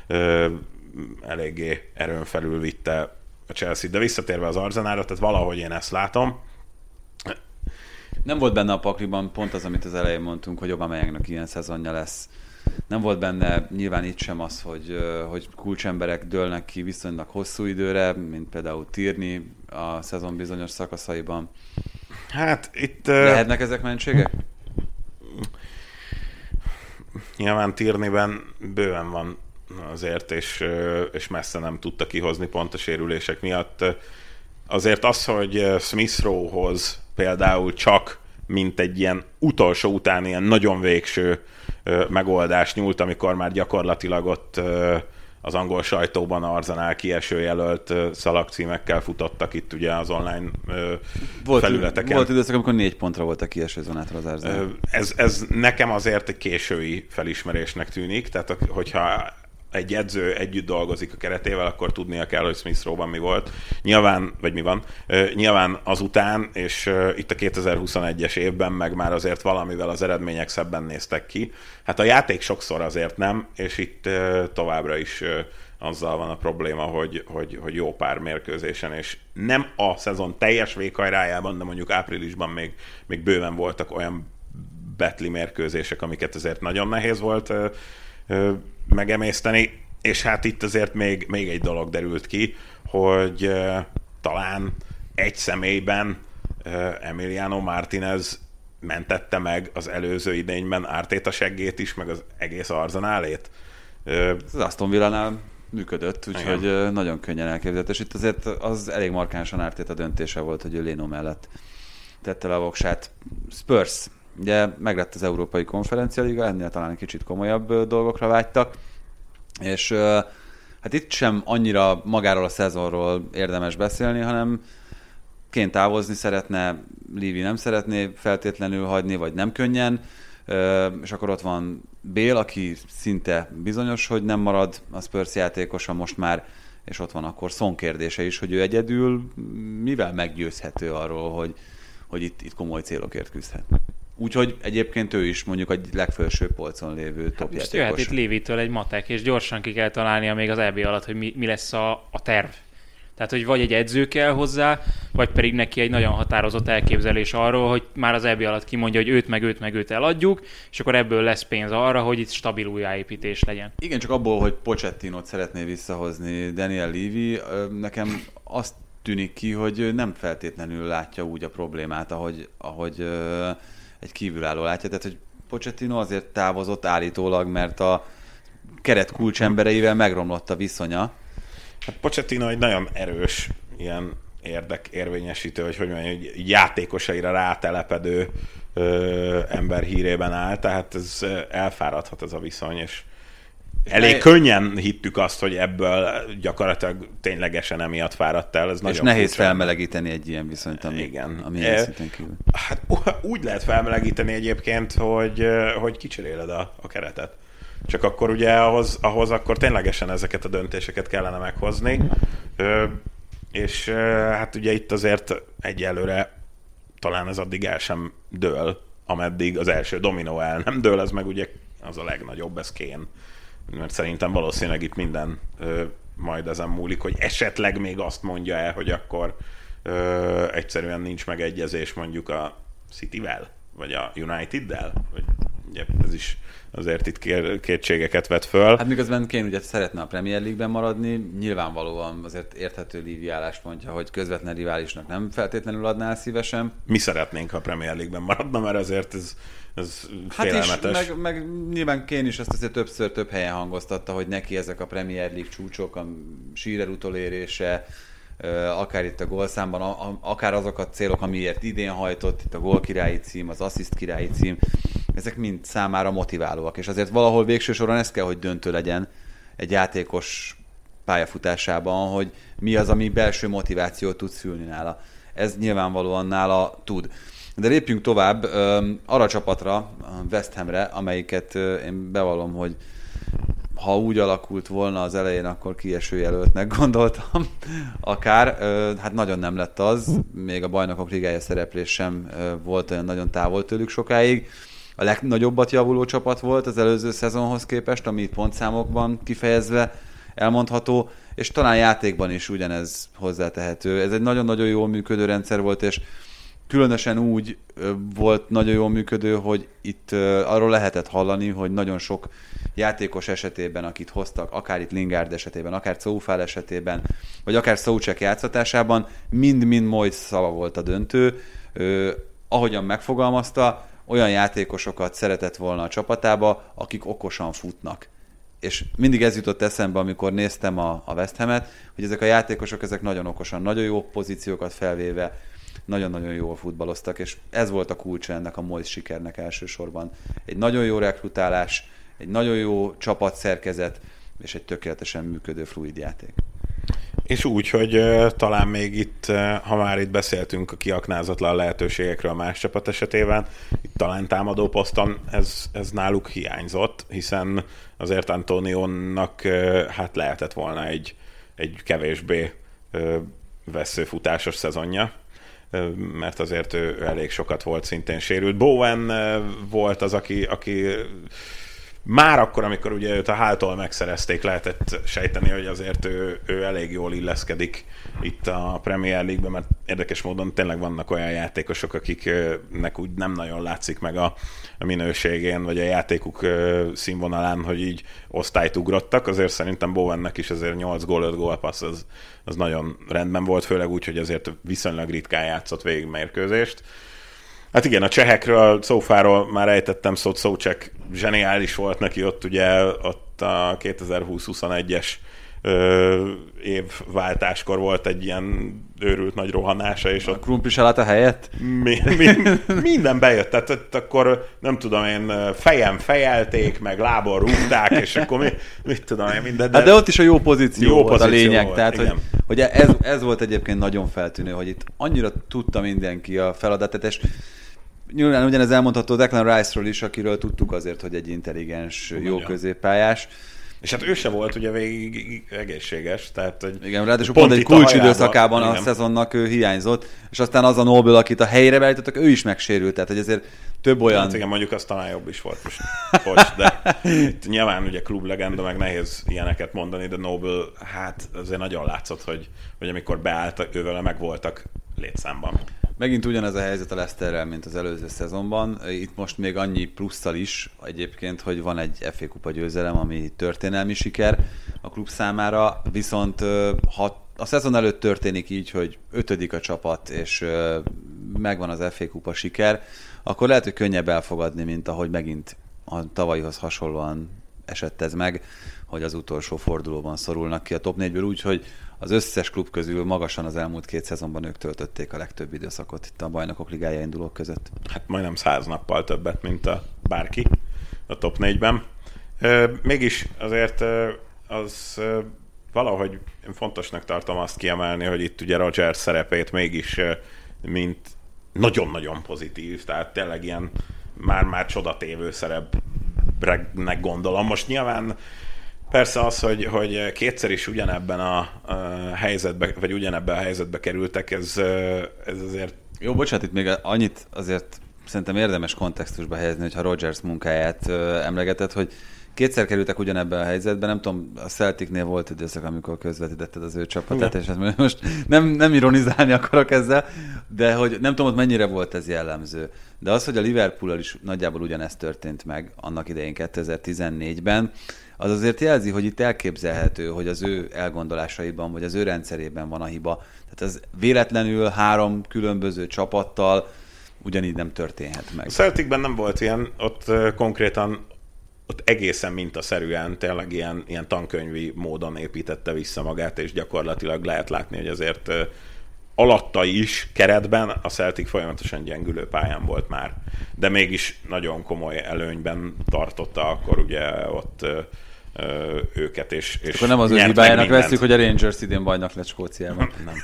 E: eléggé erőn felül vitte a Chelsea. De visszatérve az Arsenalra, tehát valahogy én ezt látom.
D: Nem volt benne a pakliban pont az, amit az elején mondtunk, hogy Aubameyangnak ilyen szezonja lesz. Nem volt benne nyilván itt sem az, hogy kulcsemberek dőlnek ki viszonylag hosszú időre, mint például Tierney a szezon bizonyos szakaszaiban.
E: Hát itt...
D: Lehetnek ezek mentségek?
E: Nyilván Tierneyben bőven van azért, és messze nem tudta kihozni pont a sérülések miatt. Azért az, hogy Smith Rowe-hoz például csak mint egy ilyen utolsó után ilyen nagyon végső megoldást nyúlt, amikor már gyakorlatilag ott az angol sajtóban Arsenal kieső jelölt szalagcímekkel futottak itt ugye az online felületeken.
D: Volt időszak, amikor 4 pontra volt a kieső zónától az Arsenal.
E: Ez nekem azért egy késői felismerésnek tűnik, tehát hogyha egy edző együtt dolgozik a keretével, akkor tudnia kell, hogy Smith Rowe-ban mi volt. Nyilván, vagy mi van, nyilván azután, és itt a 2021-es évben meg már azért valamivel az eredmények szebben néztek ki. Hát a játék sokszor azért nem, és itt továbbra is azzal van a probléma, hogy jó pár mérkőzésen, és nem a szezon teljes véghajrájában, de mondjuk áprilisban még bőven voltak olyan betli mérkőzések, amiket azért nagyon nehéz volt megemészteni, és hát itt azért még egy dolog derült ki, hogy talán egy személyben Emiliano Martinez mentette meg az előző idényben Arteta seggét is, meg az egész Arsenalét.
D: Az Aston Villánál működött, úgyhogy nagyon könnyen elképzelhető, és itt azért az elég markánsan Arteta döntése volt, hogy ő Leno mellett tette le a voksát. Spurs. Ugye meglett az Európai Konferencia Liga, ennél talán egy kicsit komolyabb dolgokra vágytak, és hát itt sem annyira magáról a szezonról érdemes beszélni, hanem Kane távozni szeretne, Levy nem szeretné feltétlenül hagyni, vagy nem könnyen, és akkor ott van Bale, aki szinte bizonyos, hogy nem marad a Spurs játékosa most már, és ott van akkor Son kérdése is, hogy ő egyedül mivel meggyőzhető arról, hogy itt komoly célokért küzdhet. Úgyhogy egyébként ő is mondjuk egy legfelsőbb polcon lévő top játékos.
F: Jöhet itt Lévitől egy matek, és gyorsan ki kell találnia még az EB alatt, hogy mi lesz a terv. Tehát, hogy vagy egy edző kell hozzá, vagy pedig neki egy nagyon határozott elképzelés arról, hogy már az EB alatt kimondja, hogy őt meg őt eladjuk, és akkor ebből lesz pénz arra, hogy itt stabil újjáépítés legyen.
D: Igen, csak abból, hogy Pochettinót szeretné visszahozni Daniel Levy, nekem azt tűnik ki, hogy nem feltétlenül látja úgy a problémát, ahogy egy kívülálló látja. Tehát, hogy Pochettino azért távozott állítólag, mert a keret kulcsembereivel megromlott a viszonya.
E: Hát Pochettino egy nagyon erős ilyen érdekérvényesítő, hogy mondjam, hogy játékosaira rátelepedő ember hírében áll, tehát ez elfáradhat ez a viszony, és elég könnyen hittük azt, hogy ebből gyakorlatilag ténylegesen emiatt fáradt el. Ez
D: és nehéz felmelegíteni egy ilyen viszonyt, ami ilyen szinten kívül.
E: Hát úgy lehet felmelegíteni egyébként, hogy kicseréled a keretet. Csak akkor ugye ahhoz akkor ténylegesen ezeket a döntéseket kellene meghozni. És hát ugye itt azért egyelőre talán ez addig el sem dől, ameddig az első dominó el nem dől, ez meg ugye az a legnagyobb, ez Kane. Mert szerintem valószínűleg itt minden majd ezen múlik, hogy esetleg még azt mondja el, hogy akkor egyszerűen nincs megegyezés mondjuk a Cityvel, vagy a United-del, vagy ugye ez is azért itt kétségeket vet föl.
D: Hát miközben Kane ugye szeretne a Premier League-ben maradni, nyilvánvalóan azért érthető Levy álláspont, hogy közvetlen riválisnak nem feltétlenül adnál szívesen.
E: Mi szeretnénk, ha a Premier League-ben maradna, mert azért ez félelmetes.
D: Hát is, meg nyilván Kane is azt azért több helyen hangoztatta, hogy neki ezek a Premier League csúcsok, a Shearer utolérése, akár itt a gólszámban, akár azok a célok, amiért idén hajtott, itt a gólkirályi cím, az assziszt királyi cím, ezek mind számára motiválóak, és azért valahol végső soron ez kell, hogy döntő legyen egy játékos pályafutásában, hogy mi az, ami belső motivációt tud szülni nála. Ez nyilvánvalóan nála tud. De lépjünk tovább arra a csapatra, a West Hamre, amelyiket én bevallom, hogy ha úgy alakult volna az elején, akkor kieső jelöltnek gondoltam. Akár, hát nagyon nem lett az, még a Bajnokok Ligája szereplés sem volt olyan nagyon távol tőlük sokáig. A legnagyobbat javuló csapat volt az előző szezonhoz képest, ami itt pontszámokban kifejezve elmondható, és talán játékban is ugyanez hozzátehető. Ez egy nagyon-nagyon jól működő rendszer volt, és különösen úgy volt nagyon jól működő, hogy itt arról lehetett hallani, hogy nagyon sok játékos esetében, akit hoztak, akár itt Lingard esetében, akár Coufal esetében, vagy akár Souček játszatásában, mind-mind Moyes szava volt a döntő. Ahogyan megfogalmazta, olyan játékosokat szeretett volna a csapatába, akik okosan futnak. És mindig ez jutott eszembe, amikor néztem a West Hamet, hogy ezek a játékosok ezek nagyon okosan, nagyon jó pozíciókat felvéve, nagyon-nagyon jól futballoztak, és ez volt a kulcsa ennek a Moyes sikernek elsősorban. Egy nagyon jó rekrutálás, egy nagyon jó csapatszerkezet, és egy tökéletesen működő fluid játék.
E: És úgy, hogy talán még itt, ha már itt beszéltünk a kiaknázatlan lehetőségekről más csapat esetében, itt talán támadó poszton ez náluk hiányzott, hiszen azért Antoniónak hát lehetett volna egy kevésbé vesszőfutásos szezonja, mert azért ő elég sokat volt szintén sérült. Bowen volt az, aki már akkor, amikor ugye őt a hától megszerezték, lehetett sejteni, hogy azért ő elég jól illeszkedik itt a Premier League-ben, mert érdekes módon tényleg vannak olyan játékosok, akiknek úgy nem nagyon látszik meg a minőségén, vagy a játékuk színvonalán, hogy így osztályt ugrottak. Azért szerintem Bowennek is azért 8 gól, 5 gólpassz, az nagyon rendben volt, főleg úgy, hogy azért viszonylag ritkán játszott végig mérkőzést. Hát igen, a csehekről, Coufalról már ejtettem szót, Souček zseniális volt neki ott ugye ott a 2020-21-es évváltáskor volt egy ilyen őrült nagy rohanása, és
D: a krumplis a helyett?
E: Minden bejött, tehát akkor nem tudom én, fejem fejelték, meg lábon rúgták, és akkor mit tudom én, minden.
D: De ott is a jó pozíció volt a lényeg,
E: volt,
D: tehát hogy ez volt egyébként nagyon feltűnő, hogy itt annyira tudta mindenki a feladatát, és nyilván ugyanez elmondható Declan Rice-ról is, akiről tudtuk azért, hogy egy intelligens, jó középpályás.
E: És hát ő se volt ugye végig egészséges, tehát hogy
D: igen, ráadásul pont egy kulcsidőszakában a szezonnak ő hiányzott, és aztán az a Noble, akit a helyére beállítottak, ő is megsérült, tehát hogy ezért több olyan...
E: Hát igen, mondjuk az talán jobb is volt most, de itt nyilván ugye klublegenda, meg nehéz ilyeneket mondani, de Noble, hát azért nagyon látszott, hogy amikor beálltak, ővele meg voltak létszámban.
D: Megint ugyanez a helyzet a Leicesterrel, mint az előző szezonban. Itt most még annyi plusszal is egyébként, hogy van egy FA Kupa győzelem, ami történelmi siker a klub számára, viszont ha a szezon előtt történik így, hogy 5. a csapat, és megvan az FA Kupa siker, akkor lehet, hogy könnyebb elfogadni, mint ahogy megint a tavalyihoz hasonlóan esett ez meg, hogy az utolsó fordulóban szorulnak ki a top 4-ből, úgyhogy az összes klub közül magasan az elmúlt 2 szezonban ők töltötték a legtöbb időszakot itt a Bajnokok Ligája indulók között.
E: Hát majdnem 100 nappal többet, mint a bárki a top 4-ben. Mégis azért az valahogy fontosnak tartom azt kiemelni, hogy itt ugye Rodgers szerepét mégis mint nagyon-nagyon pozitív, tehát tényleg ilyen már csodatévő szerepnek gondolom. Most nyilván persze az, hogy kétszer is ugyanebben a helyzetben, vagy ugyanebben a helyzetbe kerültek, ez azért...
D: Jó, bocsánat, itt még annyit azért szerintem érdemes kontextusba helyezni, hogyha Rodgers munkáját emlegetett, hogy kétszer kerültek ugyanebben a helyzetben, nem tudom, a Celticnél volt időszak, amikor közvetítetted az ő csapatát, és most nem ironizálni akarok ezzel, de hogy nem tudom, hogy mennyire volt ez jellemző. De az, hogy a Liverpool-al is nagyjából ugyanezt történt meg annak idején 2014-ben, az azért jelzi, hogy itt elképzelhető, hogy az ő elgondolásaiban, vagy az ő rendszerében van a hiba. Tehát ez véletlenül 3 különböző csapattal ugyanígy nem történhet meg.
E: A Celticben nem volt ilyen, ott konkrétan ott egészen mintaszerűen, tényleg ilyen tankönyvi módon építette vissza magát, és gyakorlatilag lehet látni, hogy azért alatta is keretben a Celtic folyamatosan gyengülő pályán volt már. De mégis nagyon komoly előnyben tartotta akkor ugye ott őket, és
D: akkor nem az ő hibájának vesszük, hogy a Rangers idén bajnok lett Skóciában.
E: Nem.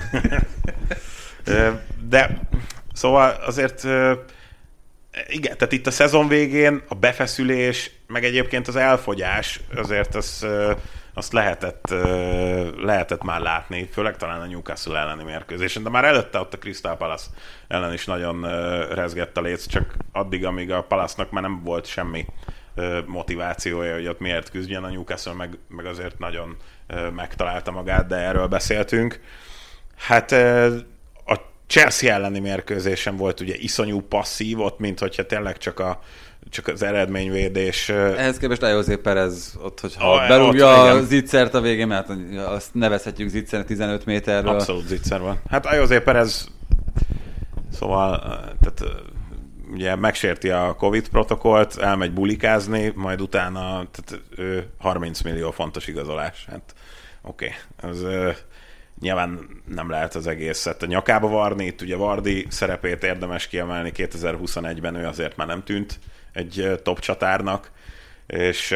E: De szóval azért igen, tehát itt a szezon végén a befeszülés, meg egyébként az elfogyás, azért azt lehetett már látni, főleg talán a Newcastle elleni mérkőzésen, de már előtte ott a Crystal Palace ellen is nagyon rezgett a léc, csak addig, amíg a Palace-nak már nem volt semmi motivációja, hogy ott miért küzdjön, a Newcastle meg azért nagyon megtalálta magát, de erről beszéltünk. Hát a Chelsea elleni mérkőzésen volt ugye iszonyú passzív, ott mint hogyha tényleg csak az eredményvédés.
D: Ehhez képest José Perez ott, hogyha berúgja a zicsert a végén, mert azt nevezhetjük zicsernek 15 méterről.
E: Abszolút zicser van. Hát José Perez szóval tehát ugye megsérti a Covid protokollt, elmegy bulikázni, majd utána tehát, 30 millió fontos igazolás. Hát oké. Az nyilván nem lehet az egészet a nyakába varni. Itt ugye Vardy szerepét érdemes kiemelni, 2021-ben ő azért már nem tűnt egy top csatárnak, és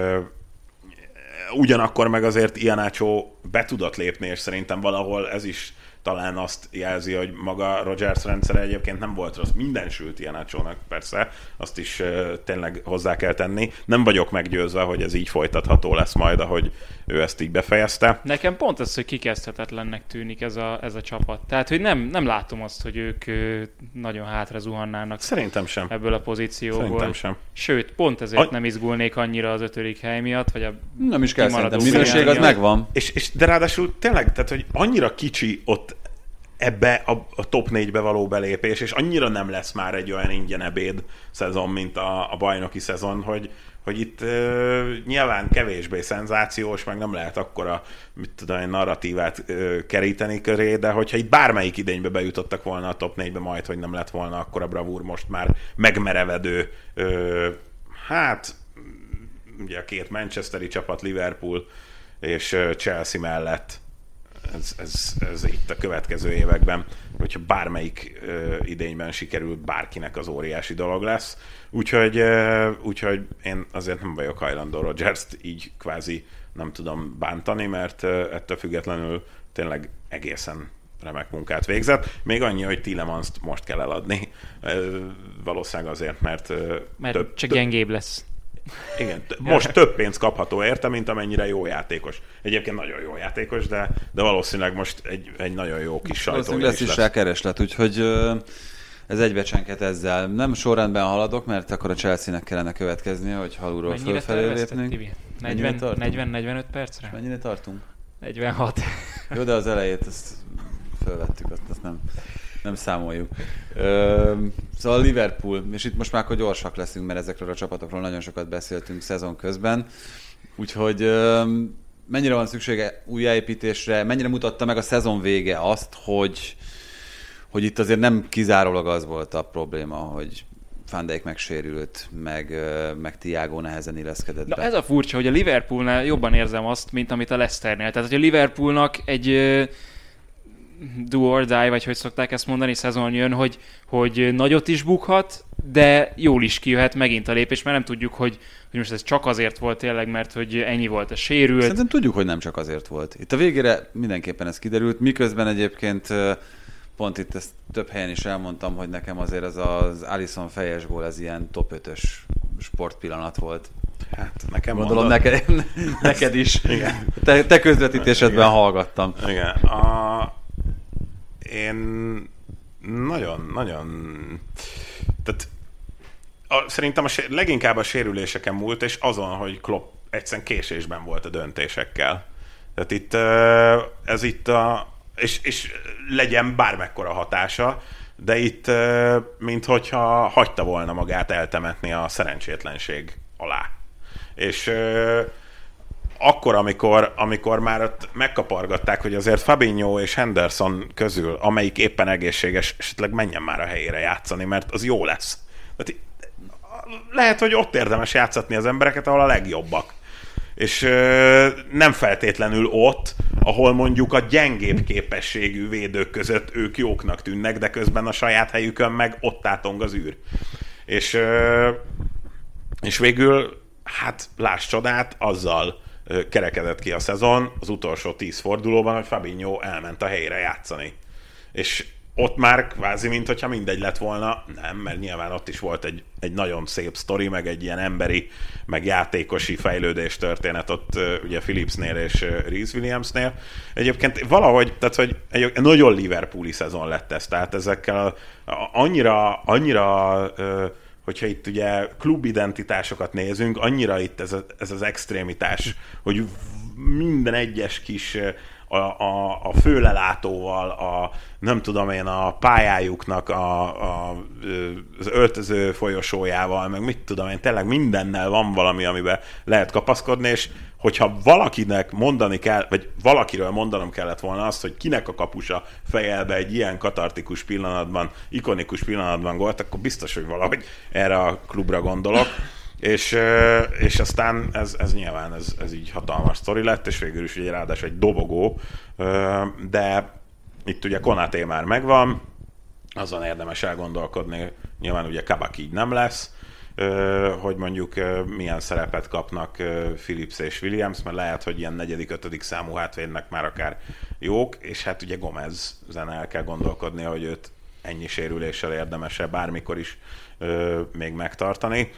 E: ugyanakkor meg azért Iheanacho be tudott lépni, és szerintem valahol ez is talán azt jelzi, hogy maga Rodgers rendszere egyébként nem volt rossz. Minden sült Iheanachónak, persze, azt is tényleg hozzá kell tenni. Nem vagyok meggyőzve, hogy ez így folytatható lesz majd, ahogy ő ezt így befejezte.
F: Nekem pont az, hogy kikezdhetetlennek tűnik ez a csapat. Tehát, hogy nem látom azt, hogy ők nagyon hátra zuhannának.
E: Szerintem sem.
F: Ebből a pozícióból.
E: Szerintem sem.
F: Sőt, pont ezért nem izgulnék annyira az 5. hely miatt, vagy a
D: nem is kell szerintem. Minőség az megvan.
E: De ráadásul tényleg, tehát, hogy annyira kicsi ott ebbe a top 4-be való belépés, és annyira nem lesz már egy olyan ingyen ebéd szezon, mint a bajnoki szezon, hogy itt nyilván kevésbé szenzációs, meg nem lehet akkora, mit tudom, narratívát keríteni köré, de hogyha itt bármelyik idénybe bejutottak volna a top 4-be, majd, hogy nem lett volna akkora bravúr, most már megmerevedő, hát ugye a 2 manchesteri csapat, Liverpool és Chelsea mellett ez itt a következő években, hogyha bármelyik idényben sikerül, bárkinek az óriási dolog lesz. Úgyhogy én azért nem vagyok hajlandó Rodgers-t így kvázi nem tudom bántani, mert ettől függetlenül tényleg egészen remek munkát végzett. Még annyi, hogy Tielemans-t most kell eladni. Valószínűleg azért, mert
F: csak gyengébb lesz.
E: Igen, most több pénzt kapható érte, mint amennyire jó játékos. Egyébként nagyon jó játékos, de valószínűleg most egy nagyon jó kis sajtója
D: lesz is rá kereslet, úgyhogy ez egybecsenghet ezzel. Nem sorrendben haladok, mert akkor a Chelsea-nek kellene következnie, hogy halulról fölfelé lépnünk.
F: 40-45 percre?
D: Mennyire tartunk?
F: 46.
D: Jó, de az elejét ezt fölvettük, azt nem számoljuk. Szóval Liverpool, és itt most már akkor gyorsak leszünk, mert ezekről a csapatokról nagyon sokat beszéltünk szezon közben. Úgyhogy mennyire van szüksége újjáépítésre, mennyire mutatta meg a szezon vége azt, hogy itt azért nem kizárólag az volt a probléma, hogy Van Dijk megsérült, meg Thiago nehezen illeszkedett be.
F: Ez a furcsa, hogy a Liverpoolnál jobban érzem azt, mint amit a Leicesternél. Tehát, hogy a Liverpoolnak egy do or die, vagy hogy szokták ezt mondani, szezon jön, hogy nagyot is bukhat, de jól is kijöhet megint a lépés, mert nem tudjuk, hogy most ez csak azért volt tényleg, mert hogy ennyi volt a sérült.
D: Szerintem tudjuk, hogy nem csak azért volt. Itt a végére mindenképpen ez kiderült, miközben egyébként pont itt ezt több helyen is elmondtam, hogy nekem azért az Alisson fejes gól, ez ilyen top 5-ös sportpillanat volt.
E: Hát nekem
D: gondolom neked is.
E: Igen.
D: Te közvetítésedben igen. Hallgattam.
E: Igen. Én nagyon tehát szerintem leginkább a sérüléseken múlt, és azon, hogy Klopp egyszerűen késésben volt a döntésekkel. Tehát itt ez itt és legyen bármekkora hatása, de itt minthogyha hagyta volna magát eltemetni a szerencsétlenség alá. És akkor, amikor már ott megkapargatták, hogy azért Fabinho és Henderson közül, amelyik éppen egészséges, esetleg menjen már a helyére játszani, mert az jó lesz. Tehát lehet, hogy ott érdemes játszatni az embereket, ahol a legjobbak. És nem feltétlenül ott, ahol mondjuk a gyengébb képességű védők között ők jóknak tűnnek, de közben a saját helyükön meg ott átong az űr. És végül, hát láss csodát, azzal kerekedett ki a szezon az utolsó 10 fordulóban, hogy Fabinho elment a helyére játszani. És ott már kvázi, mintha mindegy lett volna, nem, mert nyilván ott is volt egy nagyon szép sztori, meg egy ilyen emberi, meg játékosi fejlődés történet ott ugye Phillipsnél és Reece Williamsnél. Egyébként valahogy, tehát hogy egy nagyon Liverpooli szezon lett ez, tehát ezekkel annyira hogyha itt ugye klubidentitásokat nézünk, annyira itt ez az extrémitás, hogy minden egyes kis a főlelátóval, nem tudom én, a pályájuknak az öltöző folyosójával, meg mit tudom én, tényleg mindennel van valami, amiben lehet kapaszkodni, és hogyha valakinek mondani kell, vagy valakiről mondanom kellett volna azt, hogy kinek a kapusa fejel be egy ilyen katartikus pillanatban, ikonikus pillanatban gólt, akkor biztos, hogy valahogy erre a klubra gondolok. És aztán ez nyilván ez így hatalmas sztori lett, és végül is ugye ráadásul egy dobogó, de itt ugye Konaté már megvan, azon érdemes elgondolkodni, nyilván ugye Kabak így nem lesz, hogy mondjuk milyen szerepet kapnak Phillips és Williams, mert lehet, hogy ilyen 4.-5. számú hátvédnek már akár jók, és hát ugye Gomez-en el kell gondolkodni, hogy őt ennyi sérüléssel érdemes-e bármikor is még megtartani.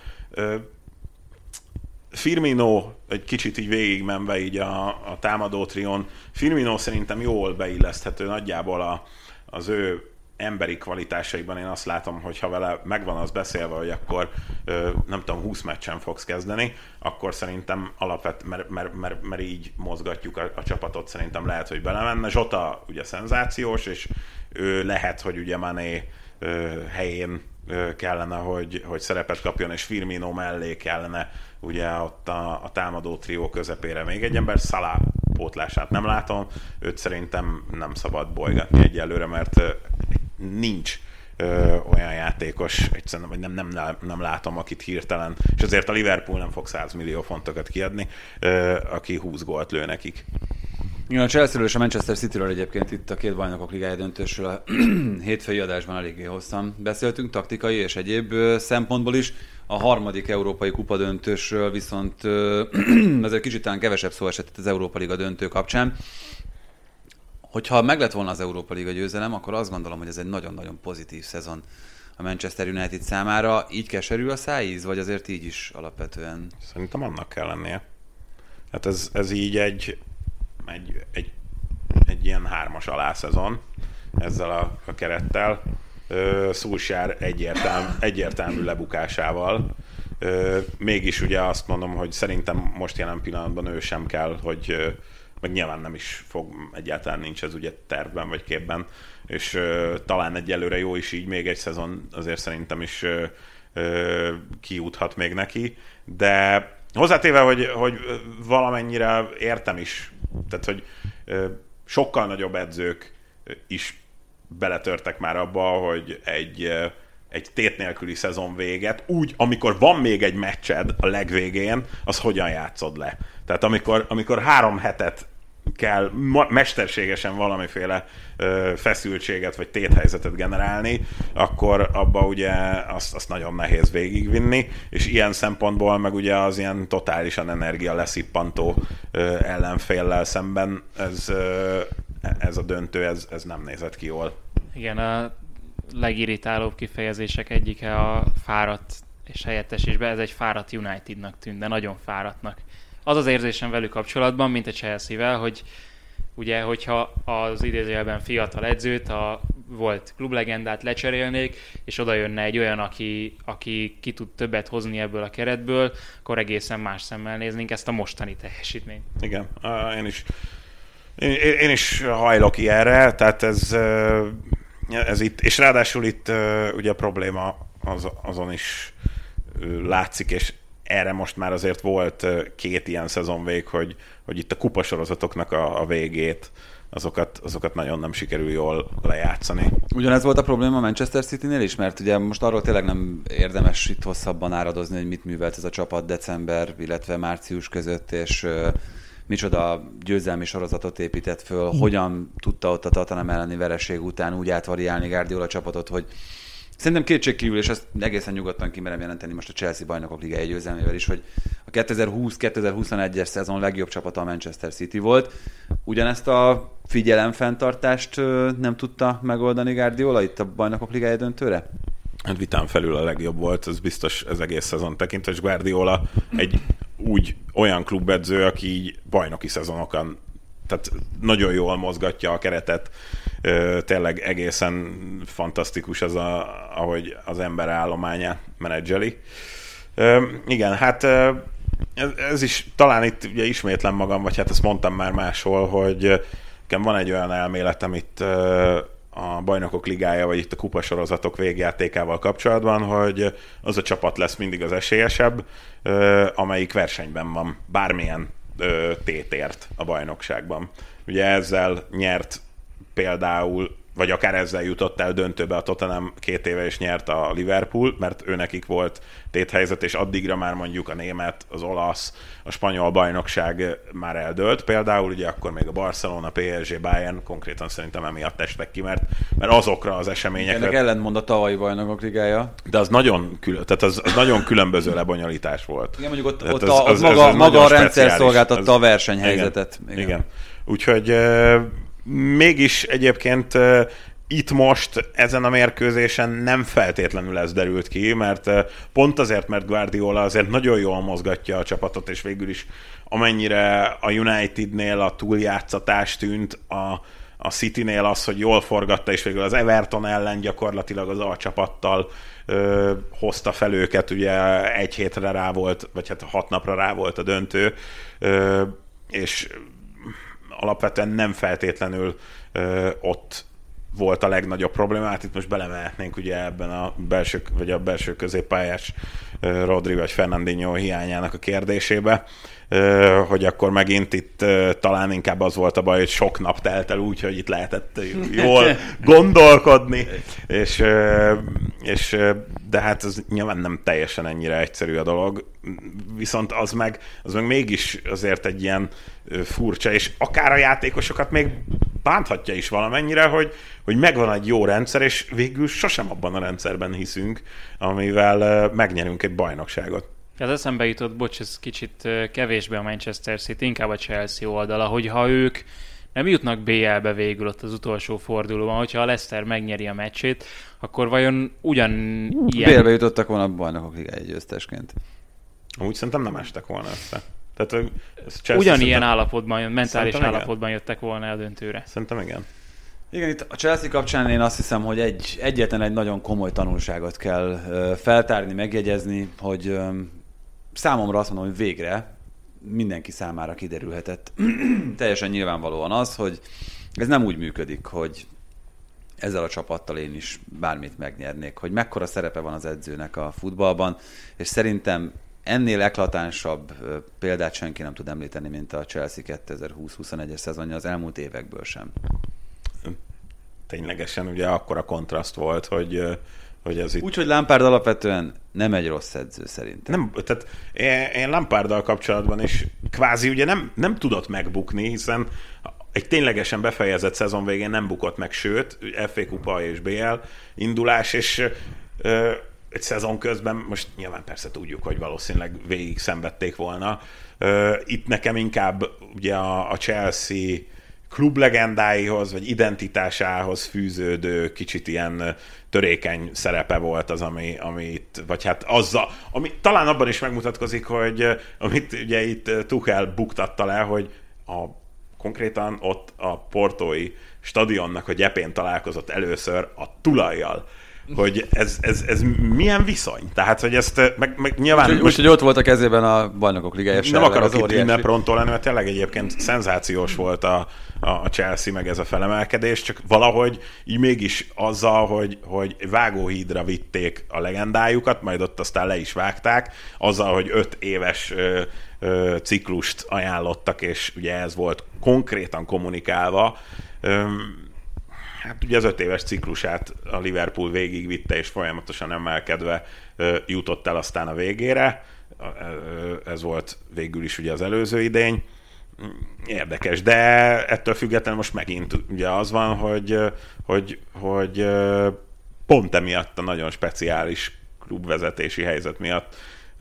E: Firmino egy kicsit így végigmenve így a támadó trión, Firmino szerintem jól beilleszthető nagyjából az ő emberi kvalitásaiban. Én azt látom, hogy ha vele megvan az beszélve, hogy akkor nem tudom, 20 meccsen fogsz kezdeni, akkor szerintem mert így mozgatjuk a csapatot, szerintem lehet, hogy belemenne. Zsota ugye szenzációs, és ő lehet, hogy ugye Mané helyén kellene, hogy szerepet kapjon, és Firmino mellé kellene ugye ott a támadó trió közepére még egy ember. Salah pótlását nem látom, őt szerintem nem szabad bolygatni egyelőre, mert nincs olyan játékos, egyszerűen vagy nem látom, akit hirtelen, és azért a Liverpool nem fog 100 millió fontokat kiadni, aki 20 gólt lő nekik.
D: Igen, a Chelsea-ről és a Manchester City-ről egyébként itt a két bajnokok ligája döntősről a hétfői adásban eléggé hosszan beszéltünk, taktikai és egyéb szempontból is. A harmadik európai kupa döntősről viszont ezért kicsit talán kevesebb szó esett az Európa Liga döntő kapcsán. Hogyha meg lett volna az Európa Liga győzelem, akkor azt gondolom, hogy ez egy nagyon-nagyon pozitív szezon a Manchester United számára. Így keserül a szájíz, vagy azért így is alapvetően?
E: Szerintem annak kell lennie. Hát ez így egy ilyen 3-as alászezon ezzel a kerettel. Solskjaer egyértelmű lebukásával. Mégis ugye azt mondom, hogy szerintem most jelen pillanatban ő sem kell, hogy meg nyilván nem is fog, egyáltalán nincs ez ugye tervben vagy képben, és talán egyelőre jó is így, még egy szezon azért szerintem is kijuthat még neki, de hozzátéve, hogy valamennyire értem is, tehát hogy sokkal nagyobb edzők is beletörtek már abba, hogy egy tét nélküli szezon véget, úgy, amikor van még egy meccsed a legvégén, az hogyan játszod le. Tehát amikor 3 hetet kell mesterségesen valamiféle feszültséget vagy téthelyzetet generálni, akkor abba ugye azt nagyon nehéz végigvinni, és ilyen szempontból meg ugye az ilyen totálisan energia leszippantó ellenféllel szemben ez a döntő, ez nem nézett ki jól.
F: Igen, a legirritálóbb kifejezések egyike a fáradt és helyettesésbe, ez egy fáradt Unitednak tűnt, de nagyon fáradtnak. Az az érzésem velük kapcsolatban, mint a Chelsea-vel, hogy ugye, hogyha az idézőjelben fiatal edzőt, a volt klublegendát lecserélnék, és oda jönne egy olyan, aki ki tud többet hozni ebből a keretből, akkor egészen más szemmel néznénk ezt a mostani teljesítményt.
E: Igen, én is hajlok ilyenre, tehát ez itt, és ráadásul itt ugye a probléma azon is látszik, és erre most már azért volt 2 ilyen szezonvég, hogy itt a kupasorozatoknak a végét, azokat nagyon nem sikerül jól lejátszani.
D: Ugyanez volt a probléma a Manchester City-nél is, mert ugye most arról tényleg nem érdemes itt hosszabban áradozni, hogy mit művelt ez a csapat december, illetve március között, és micsoda győzelmi sorozatot épített föl, hogyan tudta ott a Tottenham elleni vereség után úgy átvariálni Guardiola csapatot, hogy szerintem kétségkívül, és ezt egészen nyugodtan kimerem jelenteni most a Chelsea bajnokok ligája győzelmével is, hogy a 2020-2021-es szezon legjobb csapata a Manchester City volt. Ugyanezt a figyelemfenntartást nem tudta megoldani Guardiola itt a bajnokok ligája döntőre?
E: Hát vitán felül a legjobb volt, ez biztos ez egész szezon tekintve, és Guardiola egy olyan klubedző, aki így bajnoki szezonokon, tehát nagyon jól mozgatja a keretet, tényleg egészen fantasztikus az, ahogy az ember állományát menedzseli. Igen, hát ez is, talán itt ugye ismétlem magam, vagy hát ezt mondtam már máshol, hogy nekem van egy olyan elméletem itt a bajnokok ligája, vagy itt a kupasorozatok végjátékával kapcsolatban, hogy az a csapat lesz mindig az esélyesebb, amelyik versenyben van, bármilyen tétért a bajnokságban. Ugye ezzel nyert például, vagy akár ezzel jutott el döntőbe a Tottenham 2 éve, és nyert a Liverpool, mert őnekik volt téthelyzet, és addigra már mondjuk a német, az olasz, a spanyol bajnokság már eldőlt. Például ugye akkor még a Barcelona, PSG, Bayern konkrétan szerintem emiatt estek ki, mert azokra az eseményekre...
D: Ennek ellentmond a tavalyi bajnokok ligája.
E: De az nagyon, tehát az nagyon különböző lebonyolítás volt.
D: Igen, mondjuk ott maga a rendszer szolgáltatta a versenyhelyzetet.
E: Igen. Úgyhogy mégis egyébként itt most ezen a mérkőzésen nem feltétlenül ez derült ki, mert pont azért, mert Guardiola azért nagyon jól mozgatja a csapatot, és végül is amennyire a Unitednél a túljátszatás tűnt, a Citynél az, hogy jól forgatta, és végül az Everton ellen gyakorlatilag az alcsapattal hozta fel őket, ugye 1 hétre rá volt, vagy hát 6 napra rá volt a döntő, és alapvetően nem feltétlenül ott volt a legnagyobb probléma. Hát itt most belemehetnénk ugye ebben a belső középpályás Rodri vagy Fernandinho hiányának a kérdésébe, hogy akkor megint itt talán inkább az volt a baj, hogy sok nap telt el úgy, hogy itt lehetett jól gondolkodni, de hát ez nyilván nem teljesen ennyire egyszerű a dolog, viszont az meg mégis azért egy ilyen furcsa, és akár a játékosokat még bánthatja is valamennyire, hogy megvan egy jó rendszer, és végül sosem abban a rendszerben hiszünk, amivel megnyerünk egy bajnokságot.
F: Az eszembe jutott, bocs, ez kicsit kevésbé a Manchester City, inkább a Chelsea oldala, hogy ha ők nem jutnak BL-be végül ott az utolsó fordulóban, hogyha a Leicester megnyeri a meccsét, akkor vajon ugyanilyen...
D: BL-be jutottak volna a Bajnokok Ligája győztesként.
E: Úgy szerintem nem estek volna össze. Tehát,
F: ugyanilyen állapotban, mentális állapotban jöttek volna a döntőre.
E: Szerintem igen.
D: Igen, itt a Chelsea kapcsán én azt hiszem, hogy egyetlen egy nagyon komoly tanulságot kell feltárni, megjegyezni, hogy számomra azt mondom, hogy végre mindenki számára kiderülhetett teljesen nyilvánvalóan az, hogy ez nem úgy működik, hogy ezzel a csapattal én is bármit megnyernék, hogy mekkora szerepe van az edzőnek a futballban, és szerintem ennél eklatánsabb példát senki nem tud említeni, mint a Chelsea 2020-21-es szezonja az elmúlt évekből sem.
E: Ténylegesen ugye akkora kontraszt volt, hogy ez itt...
D: Úgyhogy Lampard alapvetően nem egy rossz edző szerintem.
E: Nem, tehát én Lamparddal kapcsolatban is kvázi ugye nem tudott megbukni, hiszen egy ténylegesen befejezett szezon végén nem bukott meg, sőt, FA Kupa és BL indulás, és egy szezon közben, most nyilván persze tudjuk, hogy valószínűleg végig szenvedték volna. Itt nekem inkább ugye a Chelsea klub legendáihoz, vagy identitásához fűződő kicsit ilyen törékeny szerepe volt az, ami itt, vagy hát azzal, ami talán abban is megmutatkozik, hogy amit ugye itt Tuchel buktatta le, hogy konkrétan ott a portói stadionnak a gyepén találkozott először a tulajjal. Hogy ez milyen viszony? Tehát, hogy ezt meg nyilván...
D: Most, hogy ott volt a kezében a Bajnokok Ligája.
E: Nem akarok itt ünneprontól lenni, mert tényleg egyébként szenzációs volt a Chelsea meg ez a felemelkedés, csak valahogy így mégis azzal, hogy vágóhídra vitték a legendájukat, majd ott aztán le is vágták, azzal, hogy 5 éves ciklust ajánlottak, és ugye ez volt konkrétan kommunikálva. Hát ugye az 5 éves ciklusát a Liverpool végigvitte, és folyamatosan emelkedve jutott el aztán a végére. Ez volt végül is ugye az előző idény. Érdekes, de ettől függetlenül most megint ugye az van, hogy pont emiatt a nagyon speciális klubvezetési helyzet miatt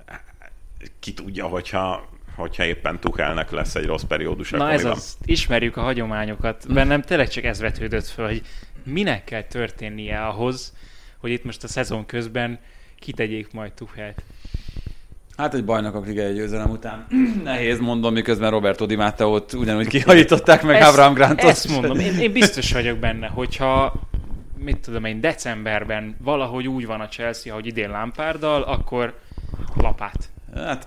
E: ki tudja, hogyha éppen Tuchelnek lesz egy rossz periódus.
F: Na ez az, ismerjük a hagyományokat. Bennem tényleg csak ez vetődött föl, hogy minek kell történnie ahhoz, hogy itt most a szezon közben kitegyék majd Tuchelt.
D: Hát egy Bajnokok Ligája győzelem után nehéz mondom, miközben Roberto Di Matteót ugyanúgy kihajították meg Avram Grantot.
F: Ezt mondom, én biztos vagyok benne, hogyha mit tudom én, decemberben valahogy úgy van a Chelsea, ahogy idén Lamparddal, akkor lapát.
D: Hát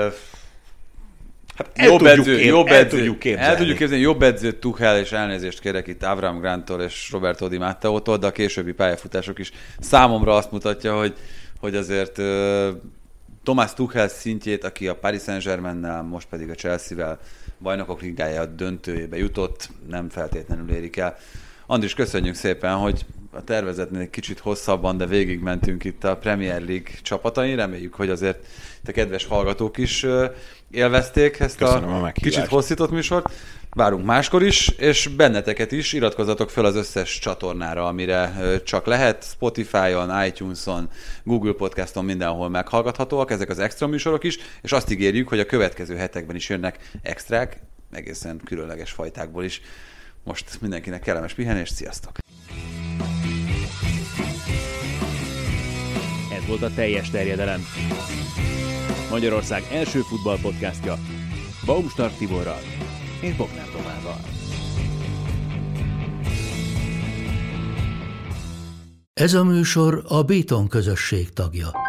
E: el tudjuk képzelni.
D: Jobb edzőt Tuchel, és elnézést kérek itt Avram Granttól és Roberto Di Matteótól, de a későbbi pályafutások is számomra azt mutatja, hogy azért Thomas Tuchel szintjét, aki a Paris Saint-Germainnel, most pedig a Chelsea-vel Bajnokok Ligája döntőjébe jutott, nem feltétlenül érik el. Andris, köszönjük szépen, hogy a tervezetnél egy kicsit hosszabban, de végigmentünk itt a Premier League csapatain. Reméljük, hogy azért a kedves hallgatók is élvezték ezt a kicsit hosszított műsort. Várunk máskor is, és benneteket is iratkozzatok fel az összes csatornára, amire csak lehet. Spotify-on, iTunes-on, Google Podcaston mindenhol meghallgathatóak ezek az extra műsorok is, és azt ígérjük, hogy a következő hetekben is jönnek extrák, egészen különleges fajtákból is. Most mindenkinek kellemes pihenést, sziasztok!
C: Ez volt a Teljes Terjedelem. Magyarország első futballpodcastja Baumstark Tiborral és Bognár Tomával.
A: Ez a műsor a Béton közösség tagja.